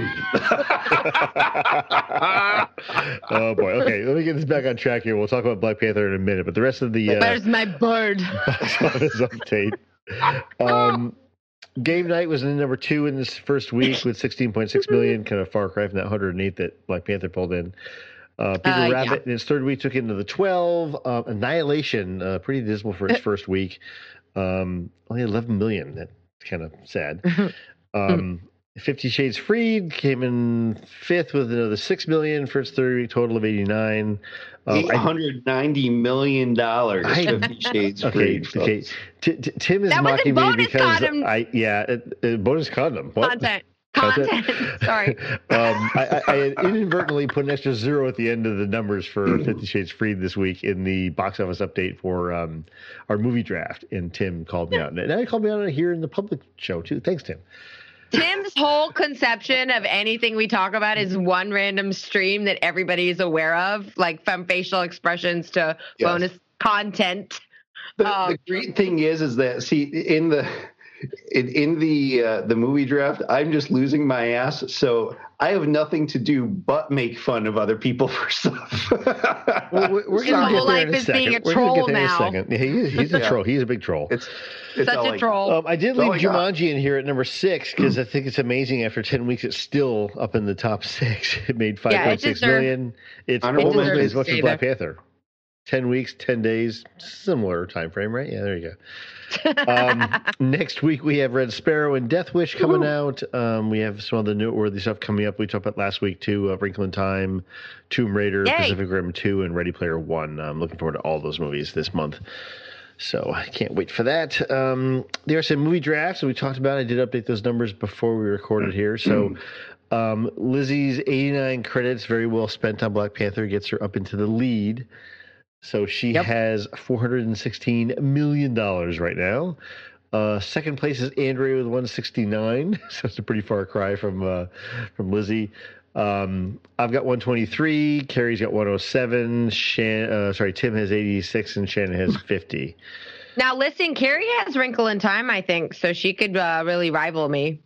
Oh boy. Okay, let me get this back on track here. We'll talk about Black Panther in a minute, but the rest of the where's my bird? Box office update. Game Night was in number 2 in this first week with 16.6 million, kind of far cry from that 108 that Black Panther pulled in. Peter Rabbit in its third week took it into the 12. Annihilation, pretty dismal for its first week. Only 11 million. That's kind of sad. 50 Shades Freed came in 5th with another 6 million for its third week, total of 89. $890 million. 50 Shades Freed. Okay. Tim is mocking me because bonus condom. What? Content. Sorry. I inadvertently put an extra 0 at the end of the numbers for 50 Shades Freed this week in the box office update for our movie draft, and Tim called me out. And I called me out here in the public show too. Thanks, Tim. Tim's whole conception of anything we talk about is one random stream that everybody is aware of, like from facial expressions to bonus content. The great thing is that, see, in the movie draft, I'm just losing my ass, so I have nothing to do but make fun of other people for stuff. We're His whole life is being a troll now. Yeah, he's a troll. He's a big troll. It's such a troll. I did leave Jumanji in here at number 6 because I think it's amazing. After 10 weeks, it's still up in the top 6. It made $5.6 million. It's almost made as much as Black Panther. 10 weeks, 10 days, similar time frame, right? Yeah, there you go. Next week, we have Red Sparrow and Death Wish coming out. We have some other noteworthy stuff coming up. We talked about last week, too. Wrinkle in Time, Tomb Raider, Pacific Rim 2, and Ready Player One. I'm looking forward to all those movies this month. So I can't wait for that. There are some movie drafts that we talked about. I did update those numbers before we recorded here. So Lizzie's 89 credits, very well spent on Black Panther, gets her up into the lead. So she has $416 million right now. Second place is Andrea with 169. So it's a pretty far cry from Lizzie. I've got 123. Carrie's got 107. Tim has 86 and Shannon has 50. Now listen, Carrie has Wrinkle in Time, I think, so she could really rival me.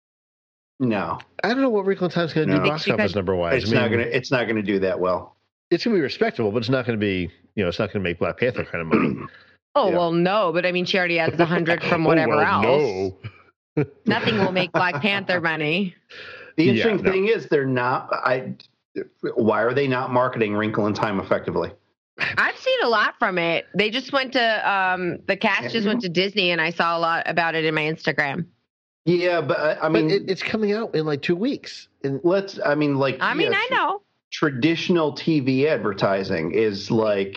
No, I don't know what Wrinkle in Time is going to do box office number wise. It's not going to do that well. It's going to be respectable, but it's not going to be, it's not going to make Black Panther kind of money. Well, no, but I mean, she already has 100 from whatever else. No. Nothing will make Black Panther money. The interesting thing is they're not. Why are they not marketing Wrinkle in Time effectively? I've seen a lot from it. They just went to the cast just went to Disney, and I saw a lot about it in my Instagram. Yeah, but I mean, it's coming out in like 2 weeks. I know. Traditional TV advertising is like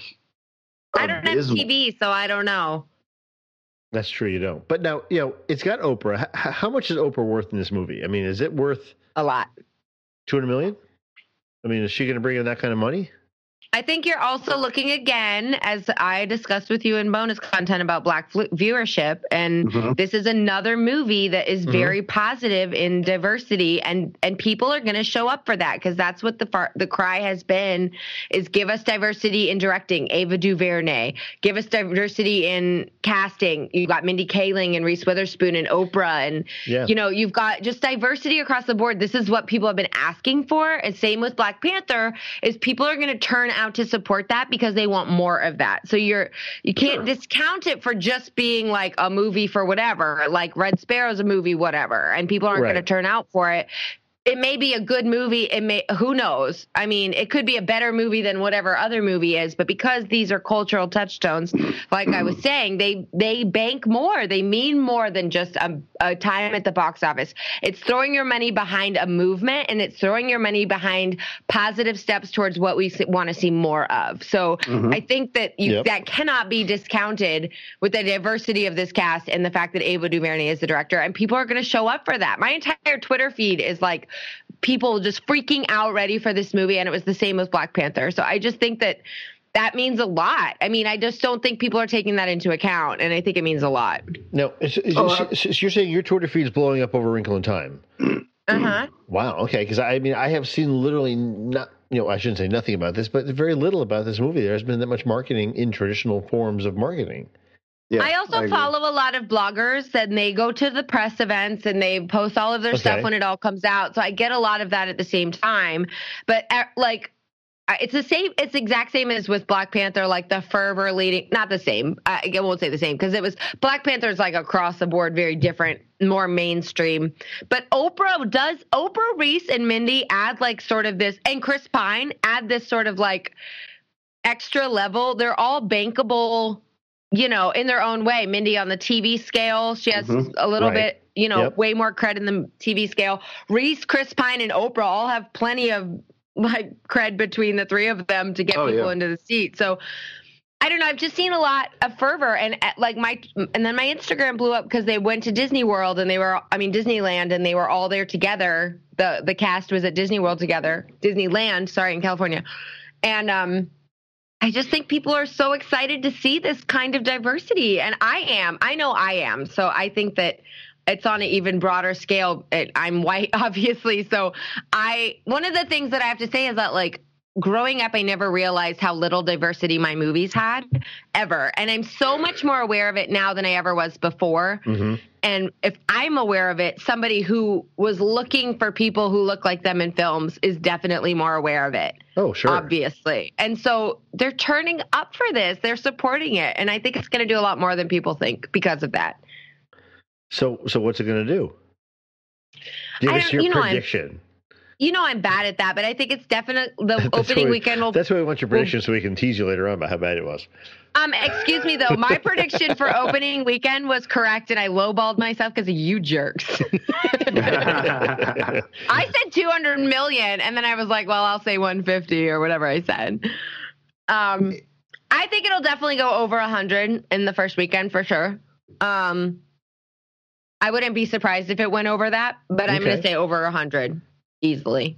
I don't have TV, so I don't know. That's true, you don't. But now, it's got Oprah. How much is Oprah worth in this movie? I mean, is it worth a lot? $200 million? I mean, is she going to bring in that kind of money? I think you're also looking again, as I discussed with you in bonus content about Black viewership, and this is another movie that is very positive in diversity, and people are going to show up for that because that's what the cry has been: is give us diversity in directing, Ava DuVernay, give us diversity in casting. You got Mindy Kaling and Reese Witherspoon and Oprah, and you've got just diversity across the board. This is what people have been asking for, and same with Black Panther. Is people are going to turn out to support that because they want more of that. So you can't discount it for just being like a movie for whatever, like Red Sparrow's a movie, whatever, and people aren't going to turn out for it. It may be a good movie. Who knows? I mean, it could be a better movie than whatever other movie is, but because these are cultural touchstones, like I was saying, they bank more. They mean more than just a time at the box office. It's throwing your money behind a movement, and it's throwing your money behind positive steps towards what we want to see more of. So I think that that cannot be discounted with the diversity of this cast and the fact that Ava DuVernay is the director, and people are going to show up for that. My entire Twitter feed is like people just freaking out ready for this movie, and it was the same with Black Panther. So I just think that means a lot. I mean, I just don't think people are taking that into account, and I think it means a lot. No, you're saying your Twitter feed is blowing up over Wrinkle in Time? Wow. Okay, because I mean, I have seen literally not. I shouldn't say nothing about this, but very little about this movie. There has been that much marketing in traditional forms of marketing. Yeah, I also follow a lot of bloggers, and they go to the press events and they post all of their stuff when it all comes out. So I get a lot of that at the same time. But it's the same. It's the exact same as with Black Panther, like the fervor leading. Not the same. I won't say the same because it was Black Panther is like across the board, very different, more mainstream. But Oprah, Reese, and Mindy add like sort of this, and Chris Pine add this sort of like extra level. They're all bankable. In their own way. Mindy on the TV scale, she has a little bit, way more cred in the TV scale. Reese, Chris Pine, and Oprah all have plenty of like cred between the three of them to get people into the seat. So I don't know. I've just seen a lot of fervor, and then my Instagram blew up because they went to Disney World and Disneyland, and they were all there together. The cast was at Disney World together, Disneyland, in California, and I just think people are so excited to see this kind of diversity. And I know I am. So I think that it's on an even broader scale. I'm white, obviously. So one of the things that I have to say is that, like, growing up, I never realized how little diversity my movies had ever. And I'm so much more aware of it now than I ever was before. Mm-hmm. And if I'm aware of it, somebody who was looking for people who look like them in films is definitely more aware of it. Oh, sure. Obviously. And so they're turning up for this. They're supporting it. And I think it's going to do a lot more than people think because of that. So what's it going to do? Give us your prediction. I'm bad at that, but I think it's definitely the opening weekend will. That's why we want your prediction so we can tease you later on about how bad it was. Excuse me, though. My prediction for opening weekend was correct, and I lowballed myself because of you jerks. I said 200 million, and then I was like, well, I'll say 150 or whatever I said. I think it'll definitely go over 100 in the first weekend for sure. I wouldn't be surprised if it went over that, but I'm going to say over 100 easily.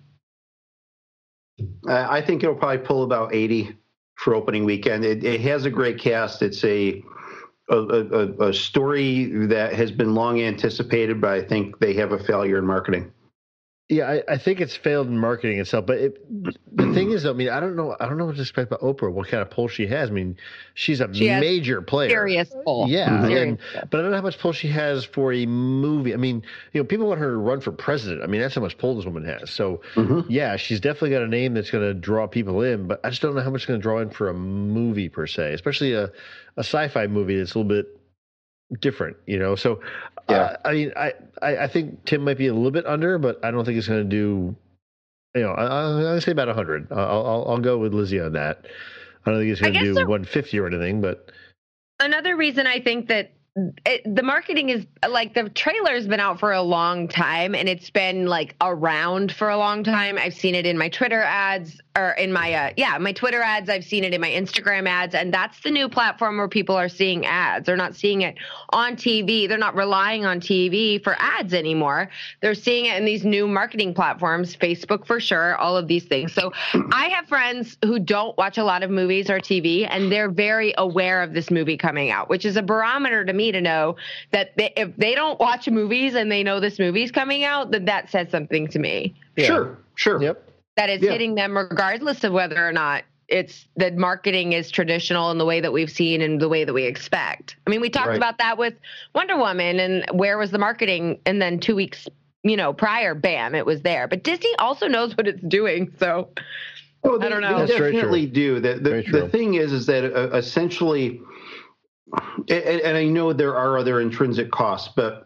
I think it'll probably pull about 80 for opening weekend. It has a great cast. It's a story that has been long anticipated, but I think they have a failure in marketing. Yeah, I think it's failed in marketing itself. But the thing is, I mean, I don't know what to expect about Oprah. What kind of pull she has? I mean, she's a major player. Serious pull. Yeah, but I don't know how much pull she has for a movie. I mean, people want her to run for president. I mean, that's how much pull this woman has. So, yeah, she's definitely got a name that's going to draw people in. But I just don't know how much it's going to draw in for a movie per se, especially a sci-fi movie that's a little bit different, So, yeah. I mean, I think Tim might be a little bit under, but I don't think it's going to do. I'll say about 100. I'll go with Lizzie on that. I don't think it's going to do 150 or anything. But another reason I think that the marketing is like the trailer's been out for a long time, and it's been like around for a long time. I've seen it in my Twitter ads or in my my Twitter ads. I've seen it in my Instagram ads, and that's the new platform where people are seeing ads. They're not seeing it on TV. They're not relying on TV for ads anymore. They're seeing it in these new marketing platforms, Facebook for sure, all of these things. So I have friends who don't watch a lot of movies or TV, and they're very aware of this movie coming out, which is a barometer to me to know that if they don't watch movies and they know this movie's coming out, then that says something to me. Yeah. Sure. Yep. That it's hitting them regardless of whether or not it's the marketing is traditional in the way that we've seen and the way that we expect. I mean, we talked about that with Wonder Woman, and where was the marketing? And then 2 weeks, prior, bam, it was there. But Disney also knows what it's doing, so I don't know. They definitely do. The thing is that essentially, and I know there are other intrinsic costs, but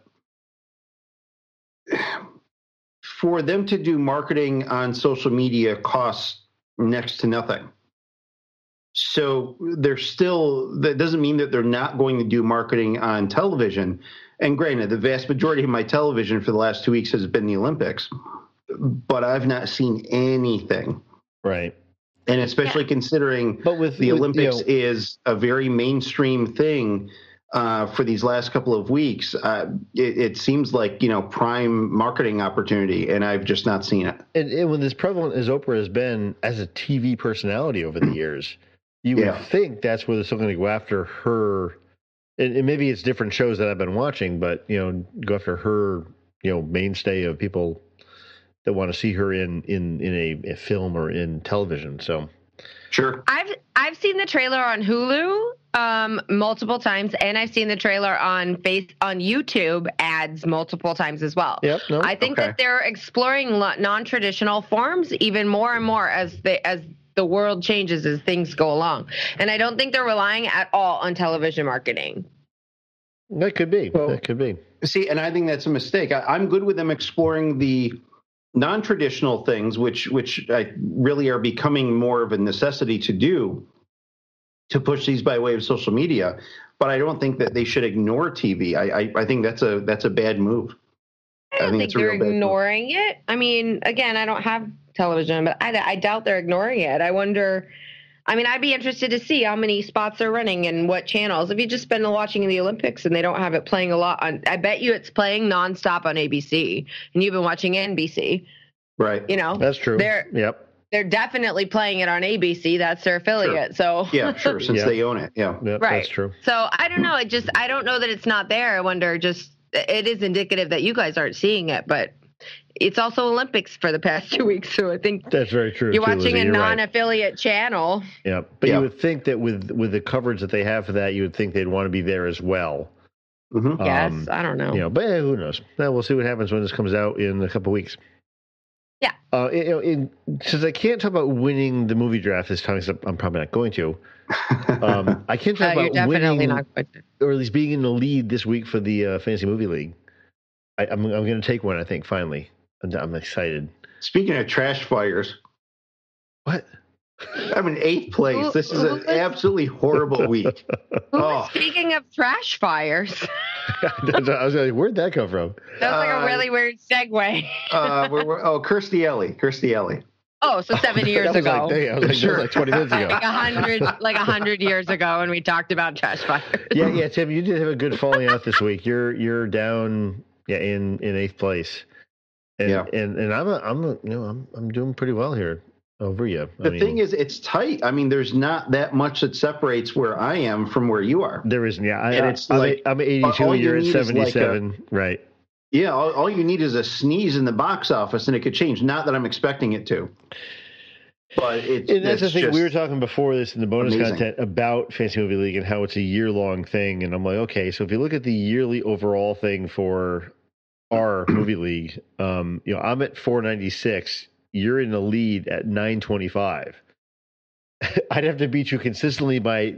for them to do marketing on social media costs next to nothing. So that doesn't mean that they're not going to do marketing on television. And granted, the vast majority of my television for the last 2 weeks has been the Olympics, but I've not seen anything. Right. And especially considering the Olympics is a very mainstream thing for these last couple of weeks, it seems like, prime marketing opportunity, and I've just not seen it. And when as prevalent as Oprah has been as a TV personality over the years, you would think that's where they're still going to go after her. And maybe it's different shows that I've been watching, but, go after her, mainstay of people that want to see her in a film or in television. So, sure. I've seen the trailer on Hulu multiple times, and I've seen the trailer on YouTube ads multiple times as well. Yep, I think that they're exploring non-traditional forms even more and more as the world changes, as things go along. And I don't think they're relying at all on television marketing. That could be. That could be. See, and I think that's a mistake. I'm good with them exploring the non-traditional things, which I really are becoming more of a necessity to do, to push these by way of social media. But I don't think that they should ignore TV. I think that's a bad move. I don't think they're ignoring it. I mean, again, I don't have television, but I doubt they're ignoring it. I wonder. I mean, I'd be interested to see how many spots are running and what channels. If you just been watching the Olympics and they don't have it playing a lot on, I bet you it's playing nonstop on ABC, and you've been watching NBC. Right. That's true. They're definitely playing it on ABC. That's their affiliate. Sure. So since they own it. Yeah. Right. That's true. So I don't know. I don't know that it's not there. I wonder just it is indicative that you guys aren't seeing it, but it's also Olympics for the past 2 weeks, so I think that's very true. You're watching a non-affiliate channel. Yeah, but you would think that with the coverage that they have for that, you would think they'd want to be there as well. Mm-hmm. Yes, I don't know. But who knows? We'll see what happens when this comes out in a couple of weeks. Yeah. Since I can't talk about winning the movie draft this time, because I'm probably not going to. I can't talk about winning, or at least being in the lead this week for the Fantasy Movie League. I'm going to take one, I think, finally. I'm excited. Speaking of trash fires. What? I'm in 8th place. This is an absolutely horrible week. Speaking of trash fires. I was like, where'd that come from? That's like a really weird segue. Kirstie Alley. Oh, so 7 years ago. I was like, sure. Like 20 minutes ago. like 100 years ago when we talked about trash fires. Yeah, Tim, you did have a good falling out this week. You're down in 8th place. And I'm doing pretty well here over you. The thing is, it's tight. I mean, there's not that much that separates where I am from where you are. There isn't. Yeah, I'm 82. You're at 77. Right. Yeah, all you need is a sneeze in the box office, and it could change. Not that I'm expecting it to. But that's the thing. We were talking before this in the bonus content about Fantasy Movie League and how it's a year-long thing. And I'm like, okay, so if you look at the yearly overall thing for our movie league, I'm at 496. You're in the lead at 925. I'd have to beat you consistently by,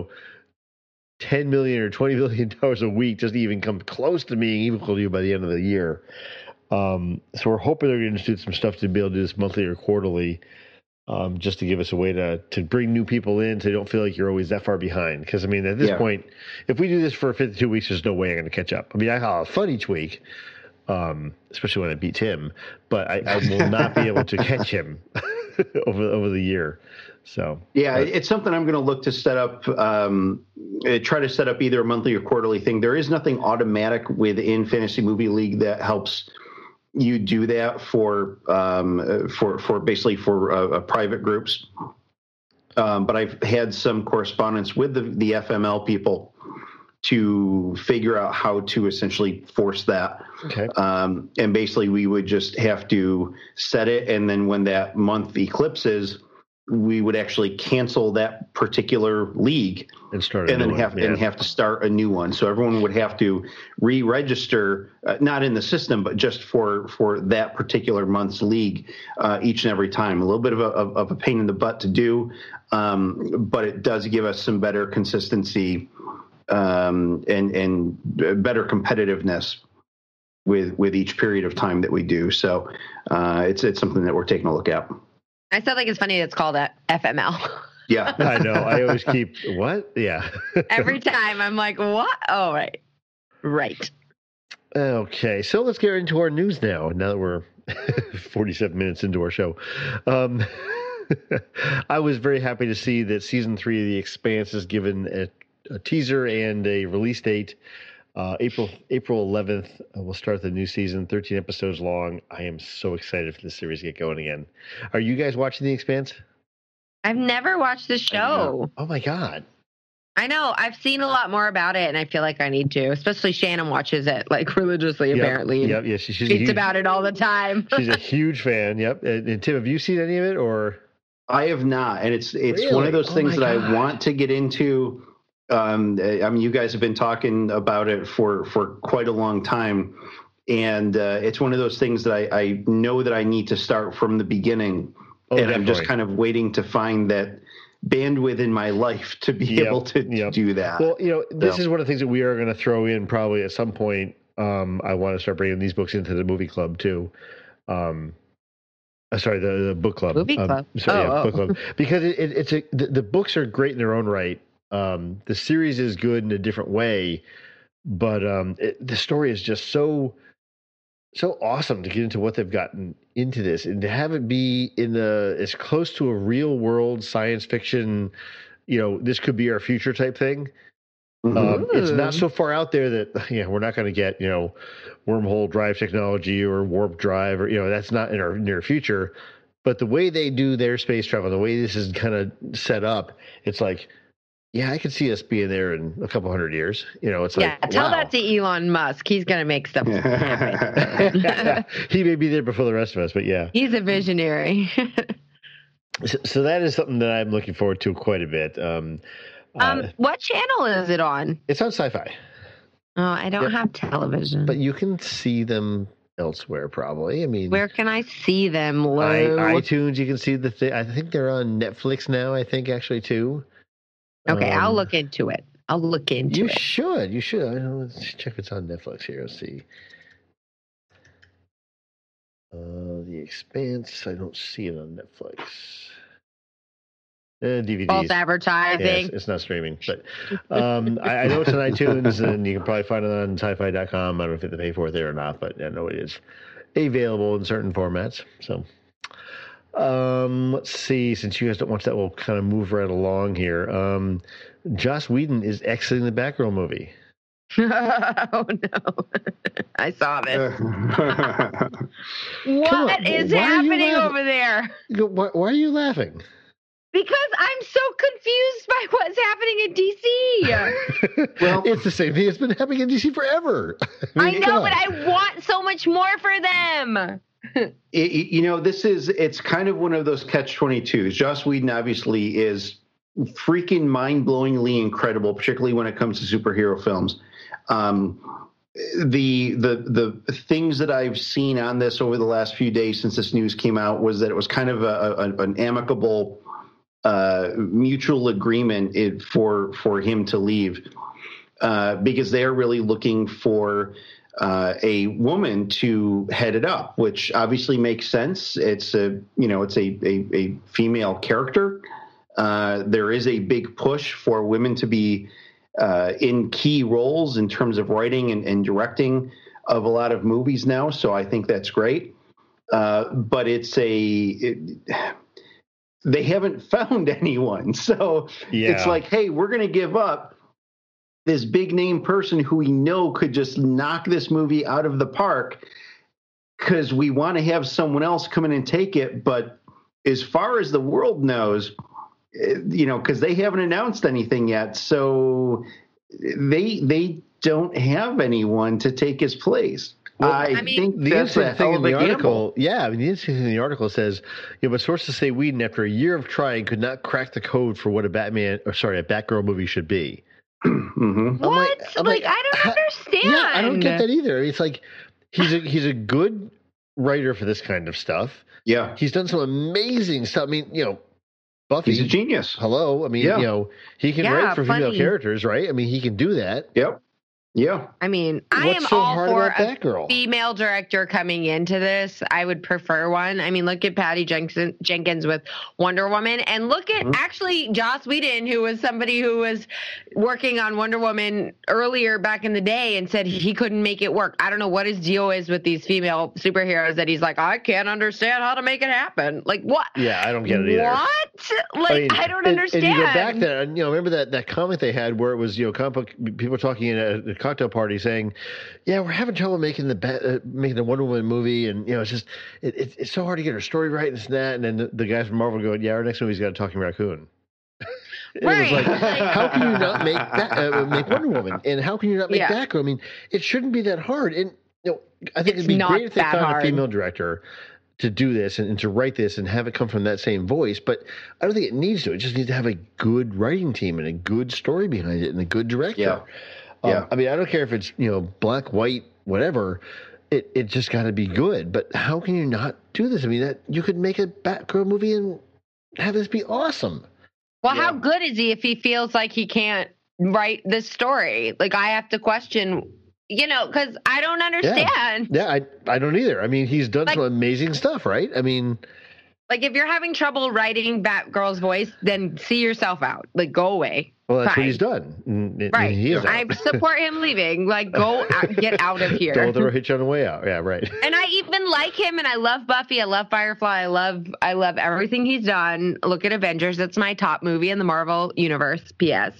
$10 million or $20 million a week just to even come close to being equal to you by the end of the year. So we're hoping they're going to do some stuff to be able to do this monthly or quarterly, just to give us a way to bring new people in so you don't feel like you're always that far behind. Because, at this point, if we do this for 52 weeks, there's no way I'm going to catch up. I have fun each week, especially when I beat Tim, but I will not be able to catch him over the year. So it's something I'm going to look to set up, try to set up either a monthly or quarterly thing. There is nothing automatic within Fantasy Movie League that helps you do that for private groups. But I've had some correspondence with the FML people to figure out how to essentially force that. Okay. And basically we would just have to set it. And then when that month eclipses, we would actually cancel that particular league and have to start a new one. So everyone would have to re-register, not in the system, but just for that particular month's league each and every time. A little bit of a pain in the butt to do, but it does give us some better consistency and better competitiveness with each period of time that we do. So it's something that we're taking a look at. I still think it's funny it's called a FML. Yeah. I know. I always keep, what? Yeah. Every time I'm like, what? Oh, right. Right. Okay. So let's get into our news now that we're 47 minutes into our show. I was very happy to see that season 3 of The Expanse is given a teaser and a release date. April 11th, we'll start the new season, 13 episodes long. I am so excited for this series to get going again. Are you guys watching The Expanse? I've never watched the show. Oh, my God. I know. I've seen a lot more about it, and I feel like I need to. Especially Shannon watches it, religiously, apparently. Yep, yeah. She tweets about it all the time. She's a huge fan, yep. And Tim, have you seen any of it, or? I have not, and it's really? One of those things that I want to get into. You guys have been talking about it for quite a long time, and it's one of those things that I know that I need to start from the beginning, and definitely. I'm just kind of waiting to find that bandwidth in my life to be able to do that. Well, this is one of the things that we are going to throw in probably at some point. I want to start bringing these books into the movie club too. Sorry, the book club. Movie club. Book club, because the books are great in their own right. The series is good in a different way, but the story is just so awesome to get into what they've gotten into this and to have it be as close to a real world science fiction, this could be our future type thing. It's not so far out there that we're not going to get wormhole drive technology or warp drive or that's not in our near future. But the way they do their space travel, the way this is kind of set up, it's like, Yeah, I could see us being there in a couple hundred years. It's like, tell that to Elon Musk. He's going to make stuff happen. He may be there before the rest of us, but yeah. He's a visionary. So that is something that I'm looking forward to quite a bit. What channel is it on? It's on Sci-Fi. Oh, I don't have television. But you can see them elsewhere, probably. I mean, where can I see them, Lou? iTunes, you can see the thing. I think they're on Netflix now, I think, actually, too. Okay, I'll look into it. You should. Let's check if it's on Netflix here. Let's see. The Expanse. I don't see it on Netflix. DVDs. False advertising. Yeah, it's not streaming, but I know it's on iTunes, and you can probably find it on sci-fi.com. I don't know if you have to pay for it there or not, but I know it is available in certain formats. So, let's see. Since you guys don't watch that, we'll kind of move right along here. Joss Whedon is exiting the Batgirl movie. Oh no! I saw this. What is happening over there? Why are you laughing? Because I'm so confused by what's happening in DC. Well, it's the same thing that's been happening in DC forever. I know, but I want so much more for them. It's kind of one of those catch-22s. Joss Whedon obviously is freaking mind-blowingly incredible, particularly when it comes to superhero films. The things that I've seen on this over the last few days since this news came out was that it was kind of an amicable mutual agreement for him to leave, because they're really looking for a woman to head it up, which obviously makes sense. It's a female character. There is a big push for women to be in key roles in terms of writing and directing of a lot of movies now. So I think that's great. But they haven't found anyone. So It's like, hey, we're going to give up this big name person who we know could just knock this movie out of the park because we want to have someone else come in and take it. But as far as the world knows, because they haven't announced anything yet. So they don't have anyone to take his place. Well, I think the interesting thing in the article, the interesting thing in the article says, but sources say Whedon, after a year of trying, could not crack the code for what a Batgirl movie should be. Mm-hmm. What? I don't understand. Yeah, I don't get that either. It's like he's a good writer for this kind of stuff. Yeah, he's done some amazing stuff. I mean, Buffy, he's a genius. Hello, I mean, he can write for female characters, right? I mean, he can do that. Yep. Yeah. I mean, I am all for a female director coming into this. I would prefer one. I mean, look at Patty Jenkins with Wonder Woman, and look at actually Joss Whedon, who was somebody who was working on Wonder Woman earlier back in the day and said he couldn't make it work. I don't know what his deal is with these female superheroes that he's like, I can't understand how to make it happen. Like, what? Yeah, I don't get it either. What? I don't understand. And you go back there, and remember that comment they had where it was, comic book people talking in a cocktail party saying, "Yeah, we're having trouble making the Wonder Woman movie, and it's just it's so hard to get her story right and this and that." And then the guys from Marvel going, "Yeah, our next movie's got a talking raccoon." It was like, how can you not make Wonder Woman, and how can you not make Batgirl? I mean, it shouldn't be that hard. And I think it'd be great if they found a female director to do this and to write this and have it come from that same voice, but I don't think it needs to. It just needs to have a good writing team and a good story behind it and a good director. Yeah. I mean, I don't care if it's, black, white, whatever. It just got to be good. But how can you not do this? I mean, you could make a Batgirl movie and have this be awesome. Well, how good is he if he feels like he can't write this story? Like, I have to question, because I don't understand. Yeah, I don't either. I mean, he's done some amazing stuff, right? I mean, like, if you're having trouble writing Batgirl's voice, then see yourself out. Like, go away. Well, that's what he's done. Right. I support him leaving. Like, go out, get out of here. Don't throw a hitch on the way out. Yeah, right. And I even like him, and I love Buffy. I love Firefly. I love everything he's done. Look at Avengers. That's my top movie in the Marvel universe. P.S.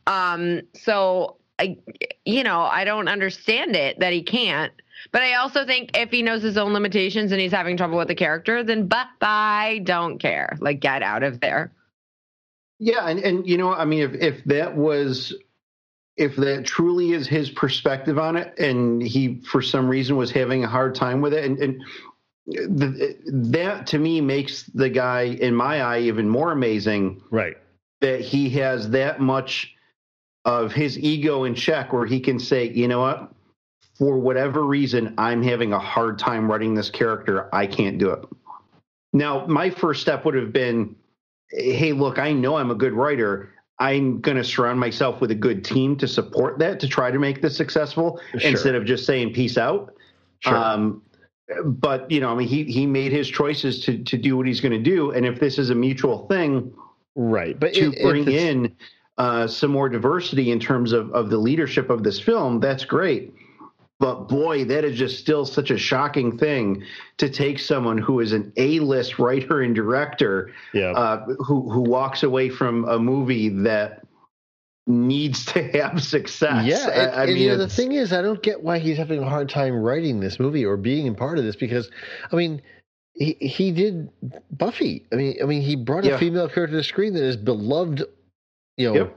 So, I don't understand it that he can't. But I also think if he knows his own limitations and he's having trouble with the character, then bye, don't care. Like, get out of there. Yeah, and you know, I mean, if that truly is his perspective on it, and he for some reason was having a hard time with it, and that to me makes the guy, in my eye, even more amazing. Right. That he has that much of his ego in check, where he can say, you know what, for whatever reason, I'm having a hard time writing this character. I can't do it. Now, my first step would have been, hey, look, I know I'm a good writer. I'm going to surround myself with a good team to support that, to try to make this successful, instead of just saying peace out. Sure. But, you know, I mean, he made his choices to do what he's going to do. And if this is a mutual thing, right, but to bring in some more diversity in terms of the leadership of this film, that's great. But boy, that is just still such a shocking thing to take someone who is an A-list writer and director, who walks away from a movie that needs to have success. Yeah, I mean, you know, the thing is, I don't get why he's having a hard time writing this movie or being a part of this, because, I mean, he did Buffy. I mean, he brought a female character to the screen that is beloved, you know.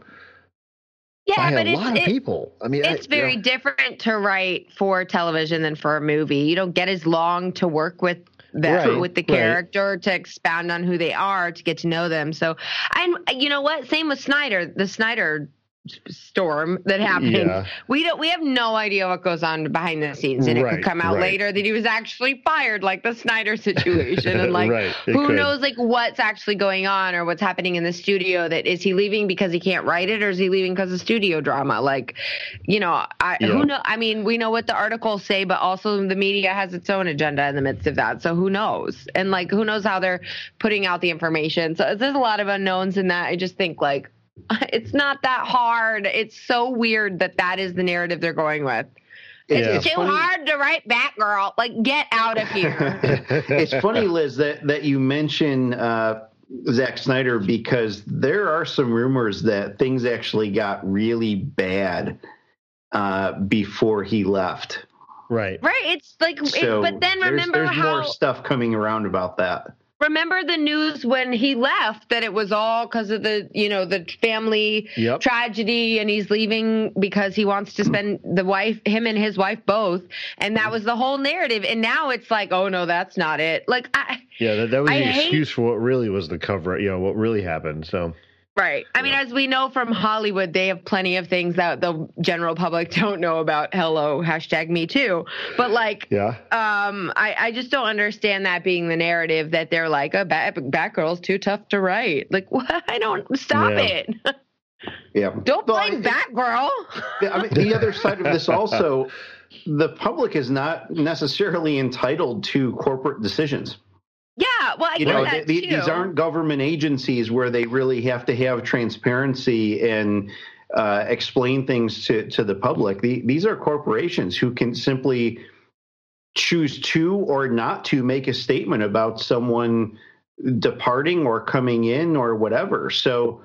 Yeah, by a lot of people. I mean, it's very different to write for television than for a movie. You don't get as long to work with with the character, to expound on who they are, to get to know them. So, you know what? Same with Snyder. The Snyder storm that happened. Yeah. We have no idea what goes on behind the scenes, and it could come out later that he was actually fired, like the Snyder situation, and like who knows like what's actually going on or what's happening in the studio. That is he leaving because he can't write it, or is he leaving because of studio drama? Like, you know, who know? I mean, we know what the articles say, but also the media has its own agenda in the midst of that. So who knows? And like, who knows how they're putting out the information? So there's a lot of unknowns in that. I just think like, it's not that hard. It's so weird that is the narrative they're going with. It's too hard to write Batgirl. Like, get out of here. It's funny, Liz, that you mention Zack Snyder, because there are some rumors that things actually got really bad before he left. Right. It's like, but then remember there's more stuff coming around about that. Remember the news when he left, that it was all because of the family tragedy, and he's leaving because he wants to spend him and his wife both. And that was the whole narrative. And now it's like, oh no, that's not it. Like, that was the excuse for what really was the cover, what really happened. So. Right. I mean, as we know from Hollywood, they have plenty of things that the general public don't know about. Hello, #MeToo. But like, I just don't understand that being the narrative, that they're like, Batgirl's too tough to write. Like, what? I don't stop it. Don't blame Batgirl. I mean, the other side of this also, the public is not necessarily entitled to corporate decisions. Yeah, well, I get that too. These aren't government agencies where they really have to have transparency and explain things to the public. These are corporations who can simply choose to or not to make a statement about someone departing or coming in or whatever. So,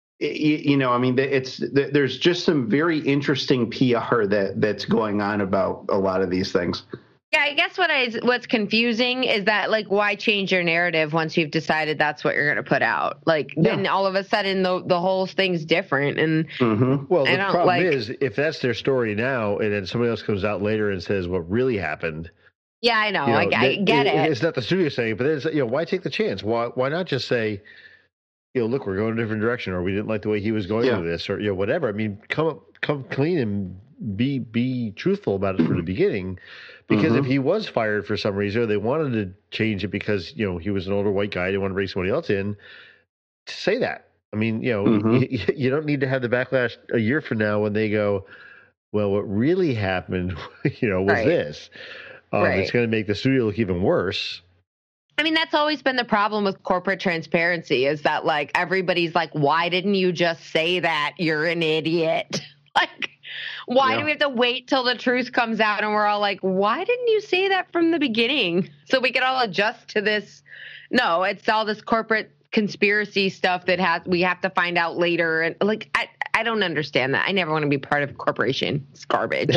I mean, there's just some very interesting PR that's going on about a lot of these things. Yeah, I guess what's confusing is that, like, why change your narrative once you've decided that's what you're going to put out? Like, then all of a sudden the whole thing's different. And well, the problem is, if that's their story now, and then somebody else comes out later and says what really happened. Yeah, I know. I get it. It's not the studio saying, but then why take the chance? Why not just say, look, we're going a different direction, or we didn't like the way he was going with this, or whatever. I mean, come clean and be truthful about it from the beginning. Because if he was fired for some reason, or they wanted to change it because, he was an older white guy, they want to bring somebody else in, to say that. I mean, you don't need to have the backlash a year from now when they go, well, what really happened, was this. It's going to make the studio look even worse. I mean, that's always been the problem with corporate transparency, is that, like, everybody's like, why didn't you just say that? You're an idiot. Like, why do we have to wait till the truth comes out and we're all like, why didn't you say that from the beginning? So we can all adjust to this. No, it's all this corporate conspiracy stuff that we have to find out later. And like, I don't understand that. I never want to be part of a corporation. It's garbage.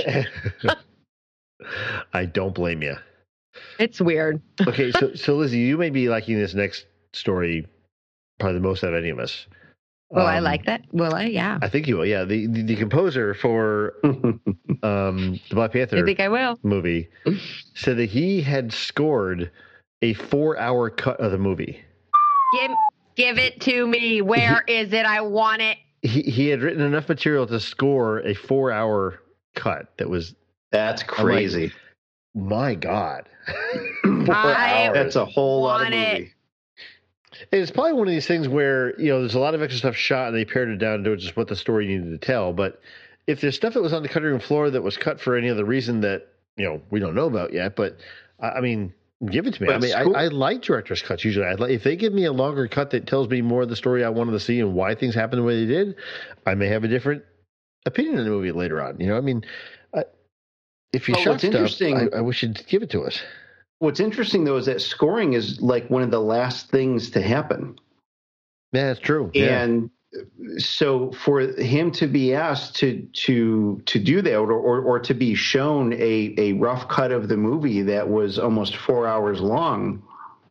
I don't blame you. It's weird. Okay. So Lizzie, you may be liking this next story probably the most out of any of us. Will I like that? Will I? Yeah. I think you will. Yeah. The composer for the Black Panther I think I will. movie said that he had scored a 4-hour cut of the movie. Give it to me. Where is it? I want it. He had written enough material to score a 4-hour cut that was. That's crazy. Like, my God. 4 hours. That's a whole lot of movie. It's probably one of these things where, there's a lot of extra stuff shot and they pared it down to just what the story needed to tell. But if there's stuff that was on the cutting room floor that was cut for any other reason that, we don't know about yet, but I mean, give it to me. But I like director's cuts usually. If they give me a longer cut that tells me more of the story I wanted to see and why things happened the way they did, I may have a different opinion of the movie later on. If you shot stuff, I wish you'd give it to us. What's interesting, though, is that scoring is like one of the last things to happen. Yeah, that's true. And so for him to be asked to do that or to be shown a rough cut of the movie that was almost 4 hours long,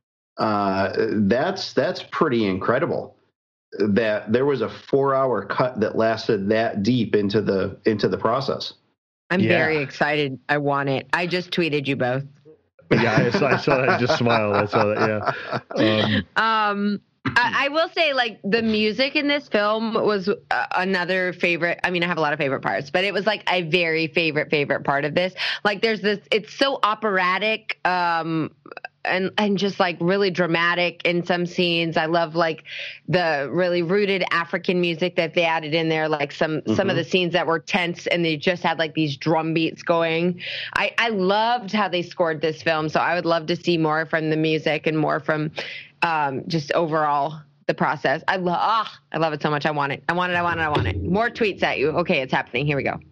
that's pretty incredible. That there was a 4-hour cut that lasted that deep into the process. I'm very excited. I want it. I just tweeted you both. Yeah, I saw that. I just smiled. I saw that. Yeah. I will say, like, the music in this film was another favorite. I mean, I have a lot of favorite parts, but it was like a very favorite part of this. Like, there's this. It's so operatic. And just like really dramatic in some scenes. I love like the really rooted African music that they added in there, like some of the scenes that were tense and they just had like these drum beats going. I loved how they scored this film. So I would love to see more from the music and more from just overall the process. I love it so much. I want it. More tweets at you. Okay, it's happening. Here we go.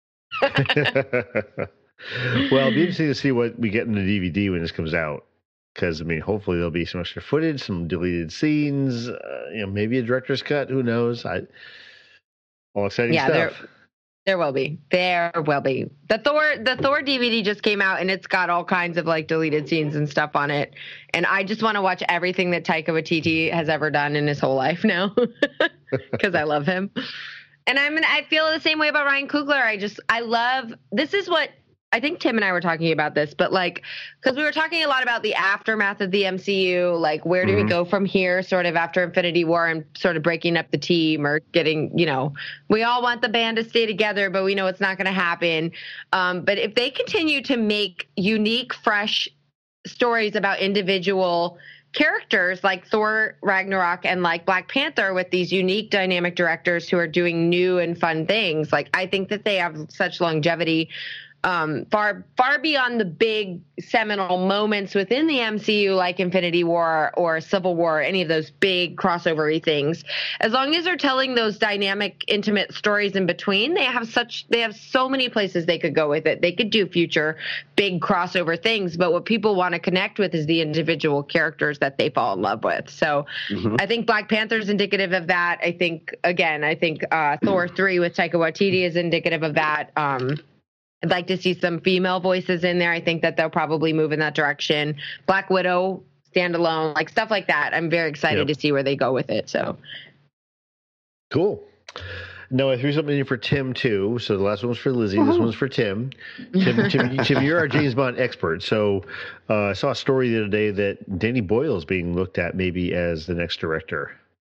Well, it'll be interesting to see what we get in the DVD when this comes out. Because, I mean, hopefully there'll be some extra footage, some deleted scenes, maybe a director's cut. Who knows? All exciting stuff. There will be. There will be. The Thor DVD just came out, and it's got all kinds of, like, deleted scenes and stuff on it. And I just want to watch everything that Taika Waititi has ever done in his whole life now. Because I love him. And I feel the same way about Ryan Coogler. This is what... I think Tim and I were talking about this, but like, because we were talking a lot about the aftermath of the MCU, like where do we go from here sort of after Infinity War and sort of breaking up the team or getting, we all want the band to stay together, but we know it's not going to happen. But if they continue to make unique, fresh stories about individual characters like Thor Ragnarok and like Black Panther with these unique dynamic directors who are doing new and fun things, like I think that they have such longevity far beyond the big seminal moments within the MCU like Infinity War or Civil War, any of those big crossover-y things. As long as they're telling those dynamic, intimate stories in between, they have so many places they could go with it. They could do future big crossover things, but what people want to connect with is the individual characters that they fall in love with. So I think Black Panther is indicative of that. I think Thor 3 with Taika Waititi is indicative of that. I'd like to see some female voices in there. I think that they'll probably move in that direction. Black Widow, standalone, like stuff like that. I'm very excited to see where they go with it. So cool. No, I threw something in for Tim too. So the last one was for Lizzie. This one's for Tim. Tim, you're our James Bond expert. So I saw a story the other day that Danny Boyle is being looked at maybe as the next director.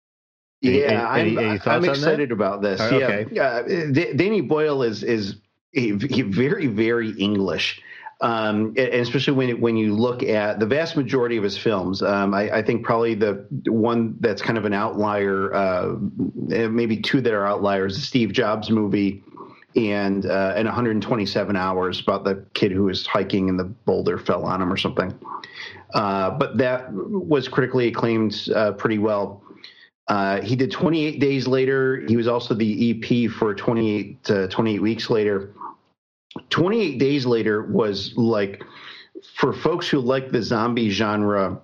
I'm excited about this. Okay. Danny Boyle is very, very English, and especially when you look at the vast majority of his films. I think probably the one that's kind of an outlier, maybe two that are outliers, the Steve Jobs movie and 127 Hours, about the kid who was hiking and the boulder fell on him or something. But that was critically acclaimed pretty well. He did 28 Days Later. He was also the EP for 28 Weeks Later. 28 Days Later was like, for folks who like the zombie genre,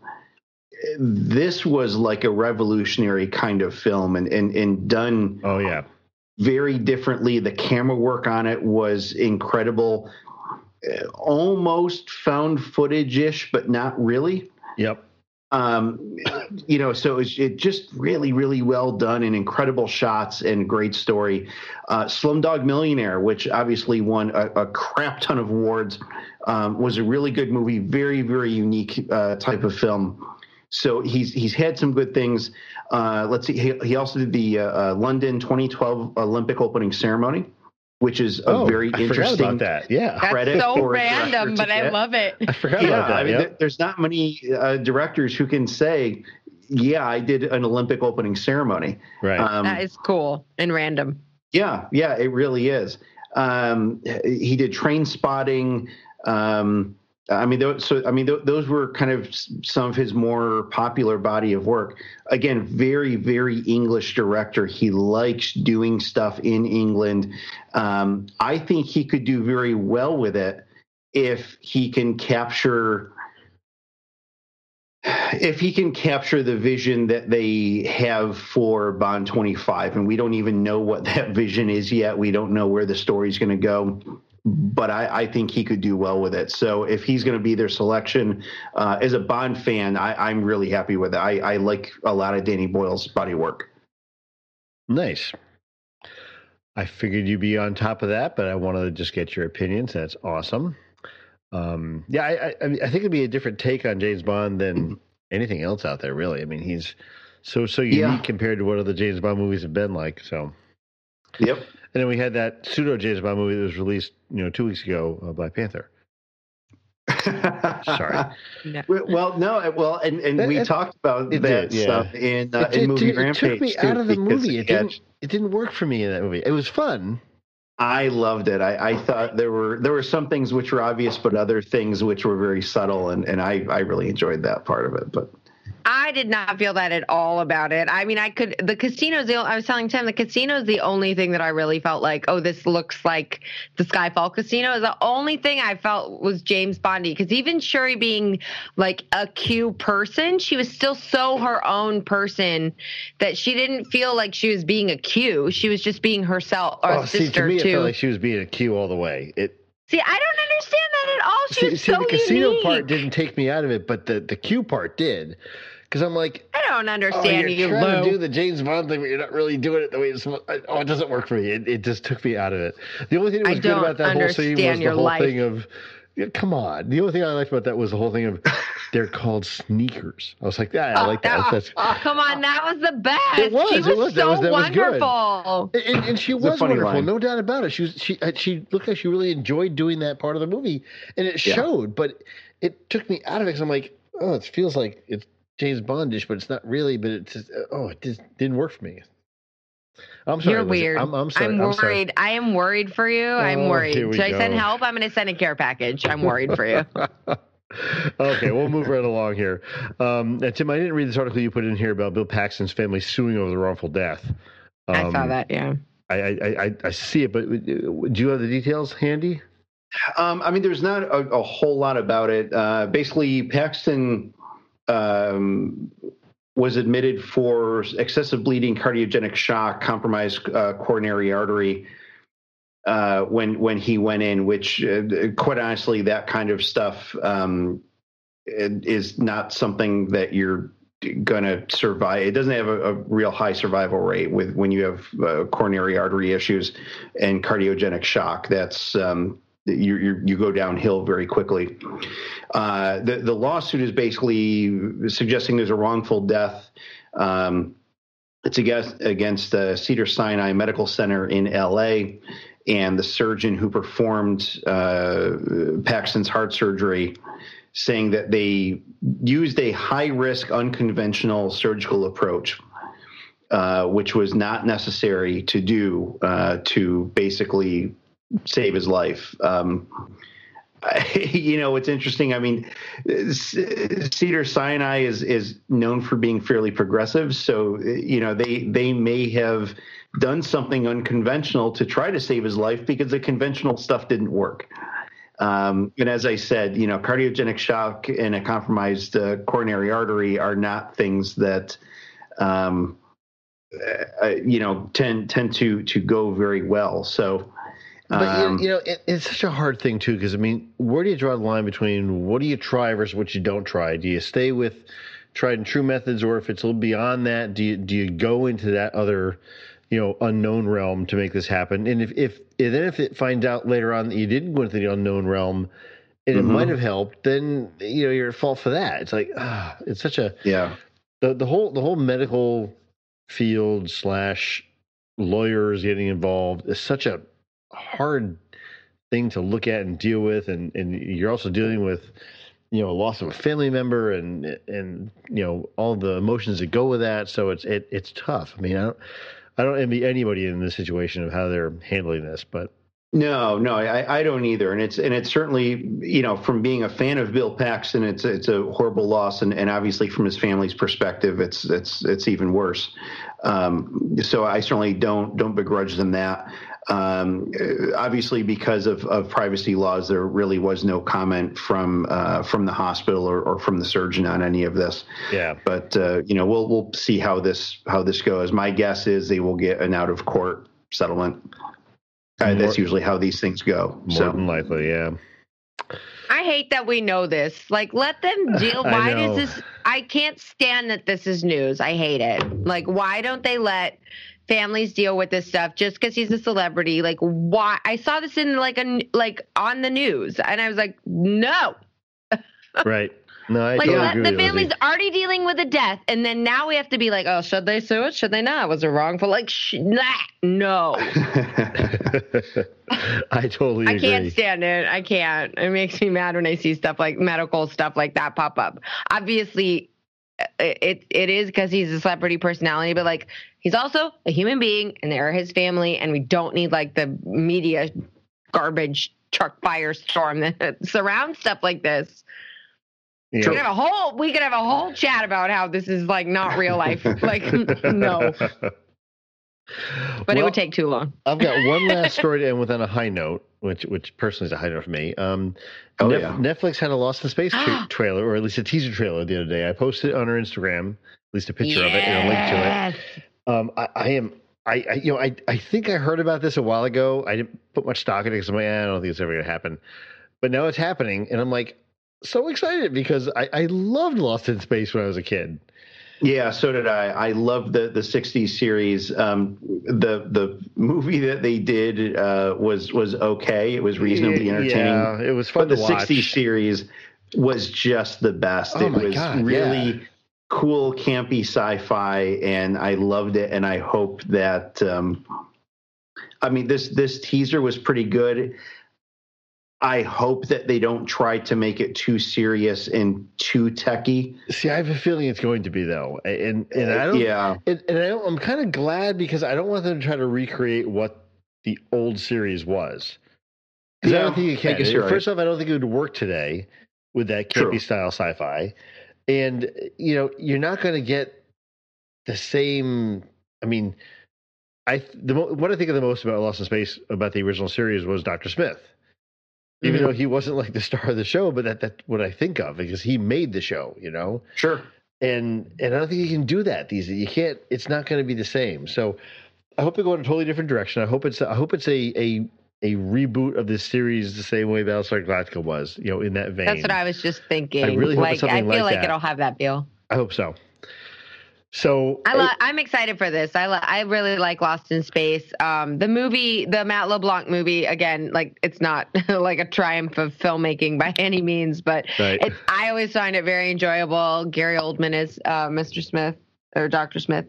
this was like a revolutionary kind of film and done very differently. The camera work on it was incredible, almost found footage-ish, but not really. Yep. So it just really, really well done and incredible shots and great story. Slumdog Millionaire, which obviously won a crap ton of awards, was a really good movie. Very, very unique type of film. So he's had some good things. Let's see. He also did the London 2012 Olympic opening ceremony, which is a very interesting. About that. Yeah, that's so random, but I love it. I forgot about that. I mean, there's not many directors who can say, "Yeah, I did an Olympic opening ceremony." Right. That is cool and random. Yeah, it really is. He did Train Spotting. Those were kind of some of his more popular body of work. Again, very, very English director. He likes doing stuff in England. I think he could do very well with it if he can capture the vision that they have for Bond 25. And we don't even know what that vision is yet. We don't know where the story's going to go. But I think he could do well with it. So if he's going to be their selection, as a Bond fan, I'm really happy with it. I like a lot of Danny Boyle's body work. Nice. I figured you'd be on top of that, but I wanted to just get your opinions. That's awesome. I think it'd be a different take on James Bond than anything else out there, really. I mean, he's so unique compared to what other James Bond movies have been like. So, yep. And then we had that pseudo James Bond movie that was released, 2 weeks ago, Black Panther. Sorry. No. And we talked about that stuff in Movie Rampage. It took me out of the movie. It didn't work for me in that movie. It was fun. I loved it. I thought there were some things which were obvious, but other things which were very subtle, and I really enjoyed that part of it. But I did not feel that at all about it. I mean, I was telling Tim, the casino is the only thing that I really felt like, oh, this looks like the Skyfall casino is the only thing I felt was James Bondy. Because even Shuri being like a Q person, she was still so her own person that she didn't feel like she was being a Q. She was just being herself or sister to me, it felt like she was being a Q all the way. See, I don't understand that at all. She was so the casino unique. part didn't take me out of it, but the Q part did. Because I'm like, I don't understand you're trying to do the James Bond thing, but you're not really doing it the way it's supposed. It doesn't work for me. It just took me out of it. The only thing that was good about that whole scene was the whole thing of, come on. The only thing I liked about that was the whole thing of they're called sneakers. I was like, I like that. Come on, that was the best. It was. She was so wonderful. And she was wonderful, no doubt about it. She looked like she really enjoyed doing that part of the movie, and it showed. But it took me out of it because I'm like, it feels like it's James Bondish, but it's not really. But it just didn't work for me. I'm sorry. You're weird. I'm sorry. I'm worried. Sorry. I am worried for you. I'm worried. Should I send help? I'm going to send a care package. I'm worried for you. Okay, we'll move right along here. And Tim, I didn't read this article you put in here about Bill Paxton's family suing over the wrongful death. I saw that. Yeah. I see it, but do you have the details handy? There's not a whole lot about it. Basically, Paxton was admitted for excessive bleeding, cardiogenic shock, compromised coronary artery when he went in, which quite honestly, that kind of stuff is not something that you're going to survive. It doesn't have a real high survival rate when you have coronary artery issues and cardiogenic shock. That's you go downhill very quickly. The lawsuit is basically suggesting there's a wrongful death. It's against Cedars-Sinai Medical Center in L.A. and the surgeon who performed Paxton's heart surgery, saying that they used a high-risk, unconventional surgical approach, which was not necessary to do to basically save his life. It's interesting. I mean, Cedars-Sinai is known for being fairly progressive. So, they may have done something unconventional to try to save his life because the conventional stuff didn't work. And as I said, cardiogenic shock and a compromised coronary artery are not things that, tend to go very well. So, but it's such a hard thing too, because where do you draw the line between what do you try versus what you don't try? Do you stay with tried and true methods, or if it's a little beyond that, do you go into that other, unknown realm to make this happen? And if it finds out later on that you didn't go into the unknown realm, and it might have helped, then you're at fault for that. It's like it's such a the whole medical field / lawyers getting involved is such a hard thing to look at and deal with, and you're also dealing with loss of a family member and all the emotions that go with that. So it's tough. I mean, I don't envy anybody in this situation of how they're handling this, but no, I don't either. And it's certainly, from being a fan of Bill Paxton, it's a horrible loss. And obviously from his family's perspective, it's even worse. So I certainly don't begrudge them that. Obviously because of privacy laws, there really was no comment from the hospital or from the surgeon on any of this. Yeah. But, we'll see how this goes. My guess is they will get an out of court settlement. That's usually how these things go. More than likely, yeah. I hate that we know this. Like, let them deal. Why does this? I can't stand that this is news. I hate it. Like, why don't they let families deal with this stuff just because he's a celebrity? Like, why? I saw this in like on the news, and I was like, no. Right. No, I like totally agree the with family's already dealing with a death, and then now we have to be like, oh, should they sue it? Should they not? Was it wrongful? Like, no. I totally agree. I can't stand it. I can't. It makes me mad when I see stuff like medical stuff like that pop up. Obviously, it is because he's a celebrity personality, but like he's also a human being, and they're his family, and we don't need like the media garbage truck firestorm that surrounds stuff like this. Yeah. We could have a whole chat about how this is like not real life. Like, no. But it would take too long. I've got one last story to end with on a high note, which personally is a high note for me. Netflix had a Lost in Space trailer, or at least a teaser trailer the other day. I posted it on our Instagram, at least a picture of it and a link to it. I think I heard about this a while ago. I didn't put much stock in it because I'm like, I don't think it's ever going to happen. But now it's happening, and I'm like, so excited because I loved Lost in Space when I was a kid. Yeah, so did I. I loved the 60s series. The movie that they did was okay. It was reasonably entertaining. Yeah, it was fun to watch. But the 60s series was just the best. It was really cool, campy sci-fi, and I loved it. And I hope that this teaser was pretty good. I hope that they don't try to make it too serious and too techy. See, I have a feeling it's going to be though, and I don't. Yeah, I'm kind of glad because I don't want them to try to recreate what the old series was. Because I don't think you can. First off, I don't think it would work today with that campy style sci-fi, and you're not going to get the same. I mean, what I think of the most about Lost in Space about the original series was Dr. Smith. Even though he wasn't like the star of the show, but that's what I think of because he made the show, Sure. And I don't think you can do that these days. You can't. It's not going to be the same. So I hope they go in a totally different direction. I hope it's a reboot of this series the same way Battlestar Galactica was, in that vein. That's what I was just thinking. I really hope it's something I feel like like it'll have that feel. I hope so. So I'm excited for this. I really like Lost in Space. The movie, the Matt LeBlanc movie, again, like it's not like a triumph of filmmaking by any means, but I always find it very enjoyable. Gary Oldman is Mr. Smith or Dr. Smith.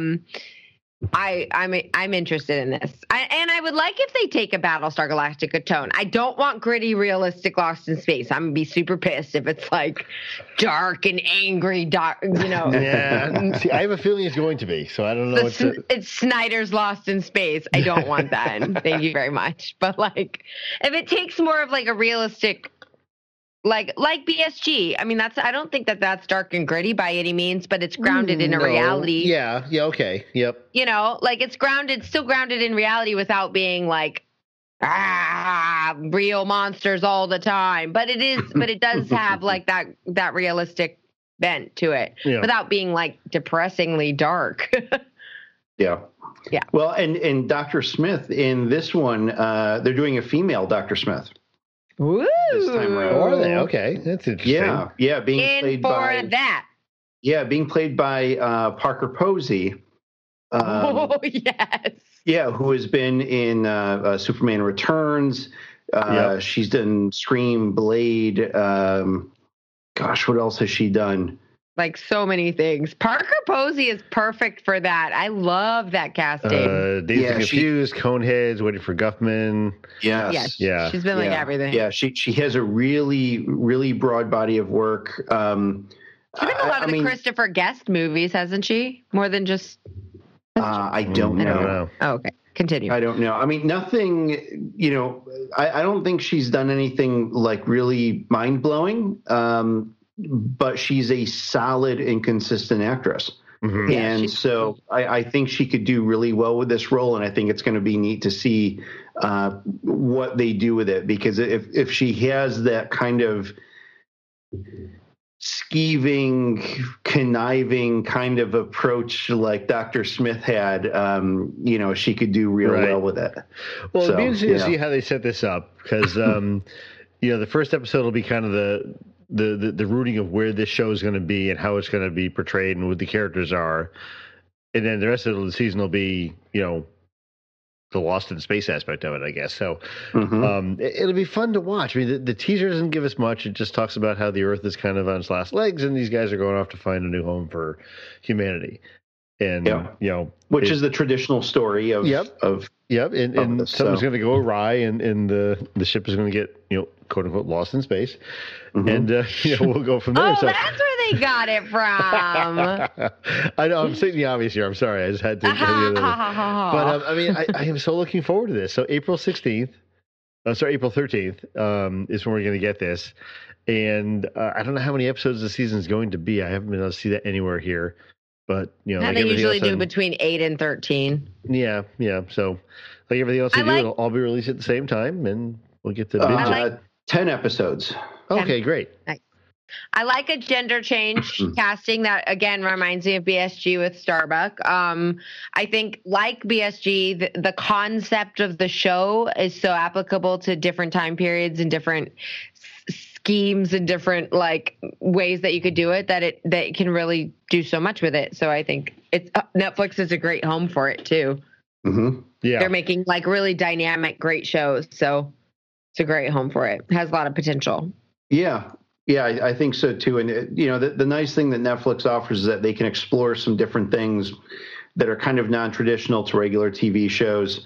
I'm interested in this. And I would like if they take a Battlestar Galactica tone. I don't want gritty, realistic Lost in Space. I'm going to be super pissed if it's like dark and angry, Yeah. See, I have a feeling it's going to be, so I don't know. It's Snyder's Lost in Space. I don't want that. Thank you very much. But like, if it takes more of like a realistic, like BSG. I mean, I don't think that's dark and gritty by any means, but it's grounded in a reality. Yeah. Okay. Yep. Like it's still grounded in reality without being like, real monsters all the time. But it does have like that realistic bent to it without being like depressingly dark. Yeah. Yeah. Well, and Dr. Smith in this one, they're doing a female Dr. Smith. Woo! This time around. Are they? Okay, that's interesting. Yeah, being played by that. Yeah, being played by Parker Posey. Oh yes. Yeah, who has been in Superman Returns. She's done Scream, Blade. Gosh, what else has she done? Like so many things. Parker Posey is perfect for that. I love that casting. Dazed and Confused, Coneheads, Waiting for Guffman. Yes. Yeah. She's been like everything. Yeah, she has a really, really broad body of work. She's been in a lot of the Christopher Guest movies, hasn't she? More than just... I don't know. Oh, okay. Continue. I don't know. I mean, nothing, I don't think she's done anything like really mind-blowing, but she's a solid and consistent actress. Mm-hmm. And so I think she could do really well with this role, and I think it's going to be neat to see what they do with it, because if she has that kind of skeeving, conniving kind of approach like Dr. Smith had, she could do real well with it. Well, it'll be interesting to see how they set this up, because, the first episode will be kind of the rooting of where this show is going to be and how it's going to be portrayed and what the characters are. And then the rest of the season will be, the Lost in Space aspect of it, I guess. So it'll be fun to watch. I mean, the teaser doesn't give us much. It just talks about how the Earth is kind of on its last legs, and these guys are going off to find a new home for humanity. And which is the traditional story of and something's going to go awry, and the ship is going to get quote unquote lost in space, and we'll go from there. Oh, so that's where they got it from. I know I'm stating the obvious here. I'm sorry, I just had to. But I mean, I am so looking forward to this. So April 13th is when we're going to get this, and I don't know how many episodes the season is going to be. I haven't been able to see that anywhere here. But like they usually do between 8 and 13. Yeah. So like everything else they do, it'll all be released at the same time, and we'll get to binge 10 episodes. Okay, great. Nice. I like a gender change casting that, again, reminds me of BSG with Starbuck. I think, like BSG, the concept of the show is so applicable to different time periods and different schemes and different ways that you could do it, that it can really do so much with it. So I think Netflix is a great home for it too. Mm-hmm. Yeah, they're making really dynamic, great shows. So it's a great home for it. It has a lot of potential. Yeah, I think so too. And the nice thing that Netflix offers is that they can explore some different things that are kind of non-traditional to regular TV shows.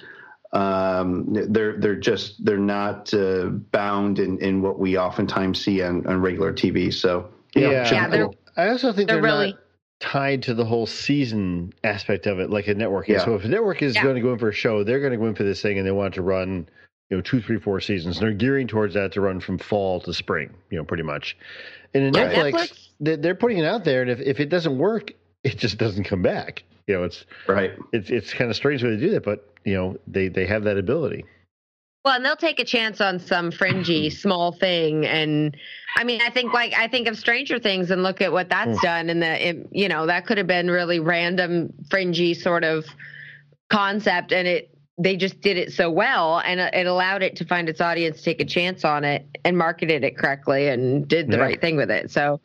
They're not bound in what we oftentimes see on regular TV. So cool. I also think they're really not tied to the whole season aspect of it, like a network. Yeah. So if a network is going to go in for a show, they're going to go in for this thing, and they want to run 2, 3, 4 seasons. And they're gearing towards that to run from fall to spring, pretty much. And in Netflix, they're putting it out there, and if it doesn't work, it just doesn't come back. It's right. It's kind of strange when they do that, but they have that ability. Well, and they'll take a chance on some fringy small thing, and I mean, I think of Stranger Things and look at what that's done, and that could have been really random, fringy sort of concept, and they just did it so well, and it allowed it to find its audience, take a chance on it, and marketed it correctly, and did the right thing with it. So,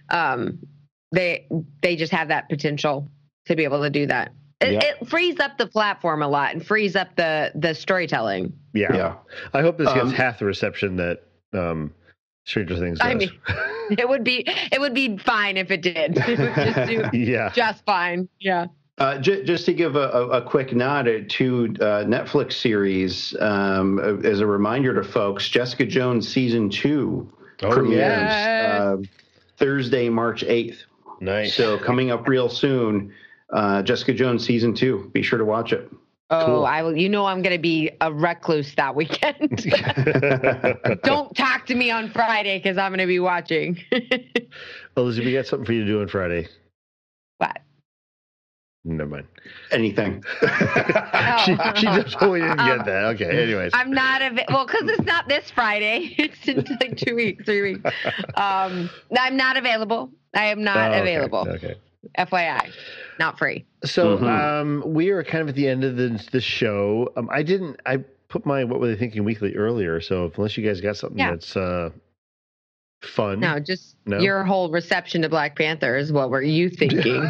they just have that potential to be able to do that. It frees up the platform a lot and frees up the storytelling. Yeah. I hope this gets half the reception that Stranger Things does. I mean, it would be fine if it did. It would just do just fine. Yeah. Just to give a quick nod to Netflix series, as a reminder to folks, Jessica Jones season 2 premieres Thursday, March 8th. Nice. So coming up real soon. Jessica Jones season 2. Be sure to watch it. Oh, cool. I will. I'm going to be a recluse that weekend. Don't talk to me on Friday because I'm going to be watching. Elizabeth, we got something for you to do on Friday. What? Never mind. Anything. She just totally didn't get that. Okay. Anyways, I'm not because it's not this Friday. It's in 2 weeks, 3 weeks. I'm not available. I am not available. Okay. FYI, not free. So we are kind of at the end of the show. I put my What Were They Thinking Weekly earlier. So unless you guys got something that's fun. No, just your whole reception to Black Panther is what were you thinking?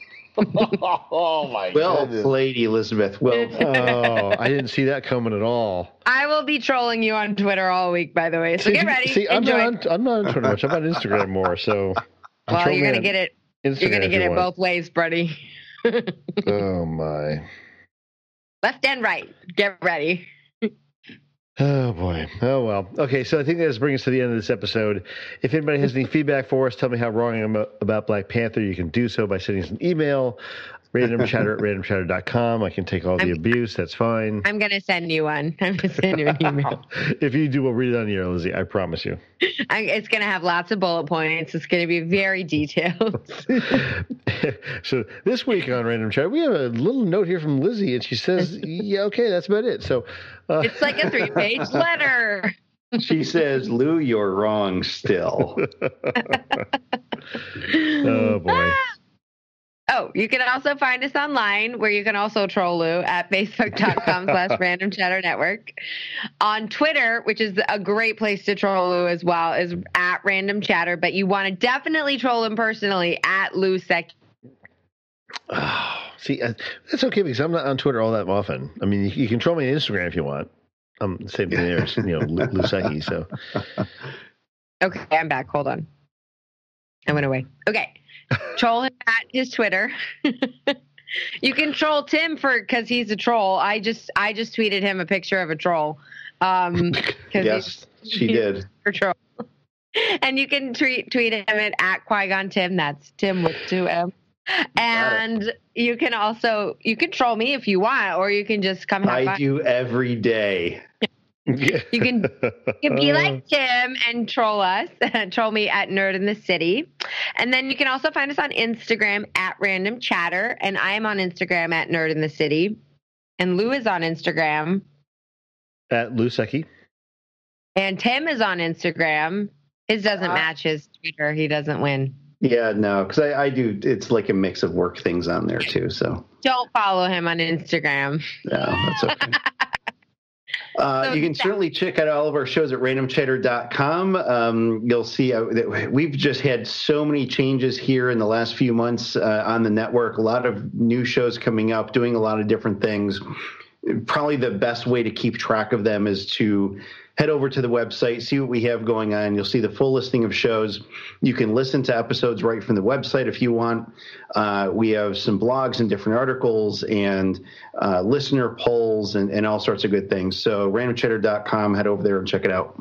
Oh my well goodness. Played, Elizabeth. Well, I didn't see that coming at all. I will be trolling you on Twitter all week, by the way. So get ready. See, I'm not on Twitter much. I'm on Instagram more. So, well, you're gonna get it. Instagram, you're gonna get it both ways, buddy. Oh my. Left and right. Get ready. Oh, boy. Oh, well. Okay, so I think that brings us to the end of this episode. If anybody has any feedback for us, tell me how wrong I am about Black Panther, you can do so by sending us an email, randomchatter@randomchatter.com. I can take all the abuse. That's fine. I'm going to send you one. I'm going to send you an email. If you do, we'll read it on the air, Lizzie. I promise you. It's going to have lots of bullet points. It's going to be very detailed. So this week on Random Chatter, we have a little note here from Lizzie, and she says, yeah, okay, that's about it. So it's like a 3-page letter. She says, Lou, you're wrong still. Oh, boy. Oh, you can also find us online where you can also troll Lou at facebook.com/Random Chatter Network. On Twitter, which is a great place to troll Lou as well, is at Random Chatter, but you want to definitely troll him personally at Lou Secchi. Oh, see, that's okay because I'm not on Twitter all that often. I mean, you can troll me on Instagram if you want. Same thing there, Lou Secchi. So, okay, I'm back. Hold on, I went away. Okay. Troll him at his Twitter. You can troll Tim because he's a troll. I just tweeted him a picture of a troll. Yes, she did. For troll. And you can tweet him at Qui-Gon Tim. That's Tim with 2 M. And you can troll me if you want, or you can just come. I do every day. You can be like Tim and troll us. Troll me at Nerd in the City. And then you can also find us on Instagram at Random Chatter. And I am on Instagram at Nerd in the City. And Lou is on Instagram at Lou Secchi. And Tim is on Instagram. His doesn't match his Twitter. He doesn't win. Yeah, no, because I do. It's like a mix of work things on there too. So don't follow him on Instagram. No, that's okay. You can certainly check out all of our shows at randomchatter.com. You'll see that we've just had so many changes here in the last few months on the network. A lot of new shows coming up, doing a lot of different things. Probably the best way to keep track of them is to head over to the website, see what we have going on. You'll see the full listing of shows. You can listen to episodes right from the website if you want. We have some blogs and different articles and listener polls and all sorts of good things. So randomchatter.com, head over there and check it out.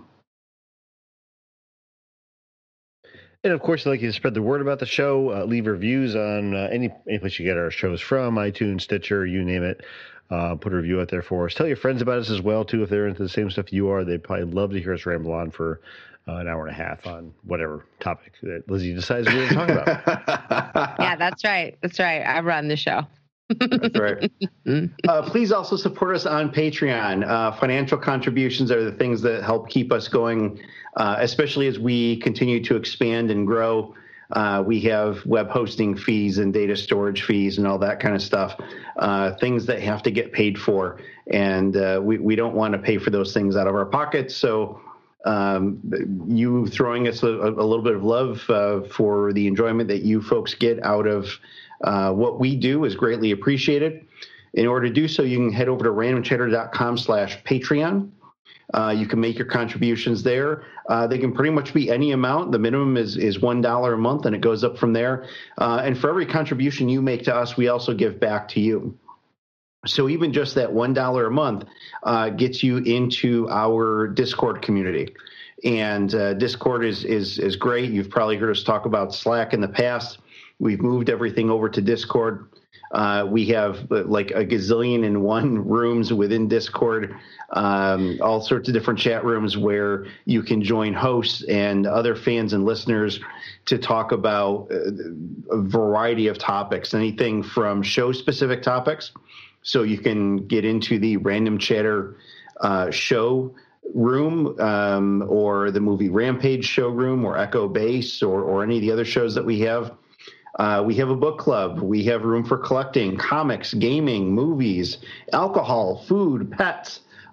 And of course, I'd like you to spread the word about the show. Leave reviews on any place you get our shows from, iTunes, Stitcher, you name it. Put a review out there for us. Tell your friends about us as well, too, if they're into the same stuff you are. They'd probably love to hear us ramble on for an hour and a half on whatever topic that Lizzie decides we're going to talk about. Yeah, that's right. That's right. I run the show. That's right. Please also support us on Patreon. Financial contributions are the things that help keep us going, especially as we continue to expand and grow. We have web hosting fees and data storage fees and all that kind of stuff, things that have to get paid for. And we don't want to pay for those things out of our pockets. So you throwing us a little bit of love for the enjoyment that you folks get out of what we do is greatly appreciated. In order to do so, you can head over to randomchatter.com/Patreon. You can make your contributions there. They can pretty much be any amount. The minimum is $1 a month, and it goes up from there. And for every contribution you make to us, we also give back to you. So even just that $1 a month gets you into our Discord community. And Discord is great. You've probably heard us talk about Slack in the past. We've moved everything over to Discord. We have like a gazillion and one rooms within Discord, all sorts of different chat rooms where you can join hosts and other fans and listeners to talk about a variety of topics, anything from show-specific topics. So you can get into the Random Chatter show room or the movie Rampage showroom or Echo Base or any of the other shows that we have. We have a book club. We have room for collecting comics, gaming, movies, alcohol, food, pets,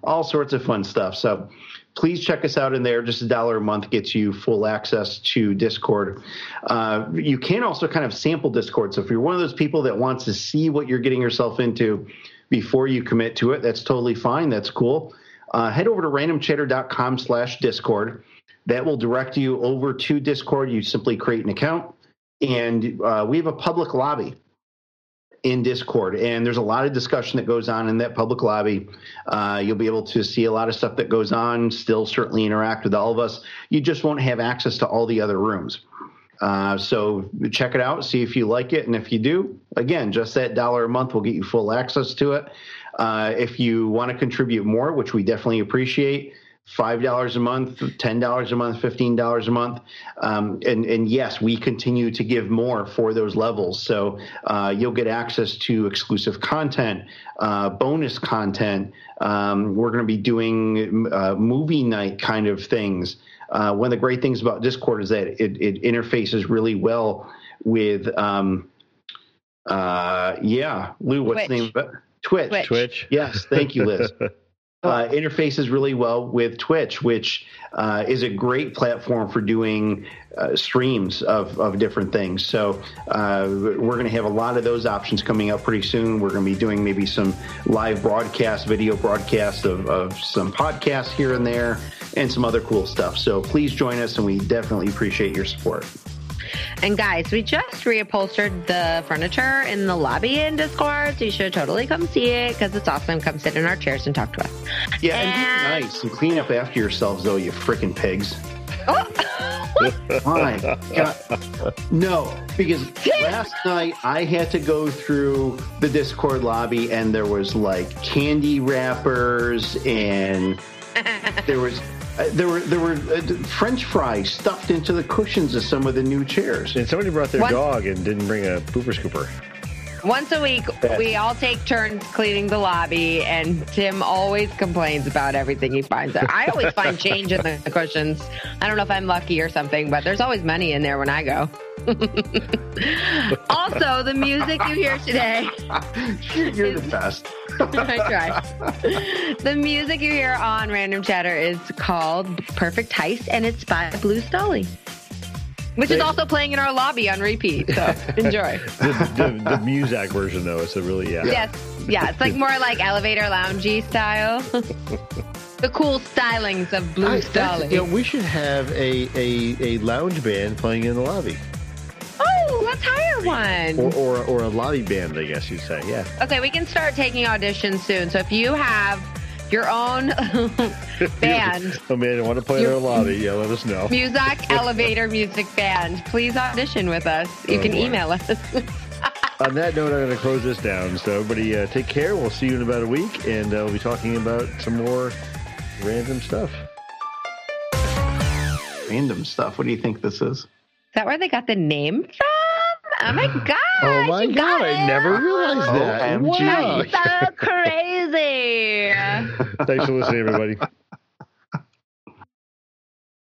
all sorts of fun stuff. So please check us out in there. Just $1 a month gets you full access to Discord. You can also kind of sample Discord. So if you're one of those people that wants to see what you're getting yourself into before you commit to it, that's totally fine. That's cool. Head over to randomchatter.com/Discord. That will direct you over to Discord. You simply create an account, and we have a public lobby in Discord, and there's a lot of discussion that goes on in that public lobby. You'll be able to see a lot of stuff that goes on, still certainly interact with all of us. You just won't have access to all the other rooms. So check it out, see if you like it, and if you do, again, just that $1 a month will get you full access to it. If you want to contribute more, which we definitely appreciate, $5 a month, $10 a month, $15 a month. And yes, we continue to give more for those levels. So you'll get access to exclusive content, bonus content. We're going to be doing movie night kind of things. One of the great things about Discord is that it interfaces really well with, Lou, what's the name of it? Twitch. Yes, thank you, Liz. Interfaces really well with Twitch, which is a great platform for doing streams of different things. So we're going to have a lot of those options coming up pretty soon. We're going to be doing maybe some live broadcast, video broadcast of some podcasts here and there, and some other cool stuff. So please join us, and we definitely appreciate your support. And guys, we just reupholstered the furniture in the lobby in Discord, so you should totally come see it because it's awesome. Come sit in our chairs and talk to us. Yeah, and be nice and clean up after yourselves, though, you freaking pigs. Oh. My God. No, because last night I had to go through the Discord lobby, and there was like candy wrappers, and there were French fries stuffed into the cushions of some of the new chairs. And somebody brought their dog and didn't bring a pooper scooper. Once a week, we all take turns cleaning the lobby, and Tim always complains about everything he finds there. I always find change in the cushions. I don't know if I'm lucky or something, but there's always money in there when I go. Also, the music you hear today. You're the best. I try. The music you hear on Random Chatter is called Perfect Heist, and it's by Blue Stolly, which is also playing in our lobby on repeat. So enjoy. the Muzak version, though, it's a really Yes, it's like more like elevator loungy style. The cool stylings of Blue Stolly. We should have a lounge band playing in the lobby. Oh, let's hire one. Or a lobby band, I guess you'd say. Yeah. Okay, we can start taking auditions soon. So if you have your own band. Oh man, I want to play in our lobby. Yeah, let us know. Muzak Elevator Music Band. Please audition with us. You can email us. On that note, I'm going to close this down. So everybody take care. We'll see you in about a week, and we'll be talking about some more random stuff. Random stuff? What do you think this is? Is that where they got the name from? Oh my God. Oh my God. I never realized that. OMG. Wow. So crazy. Thanks for listening, everybody.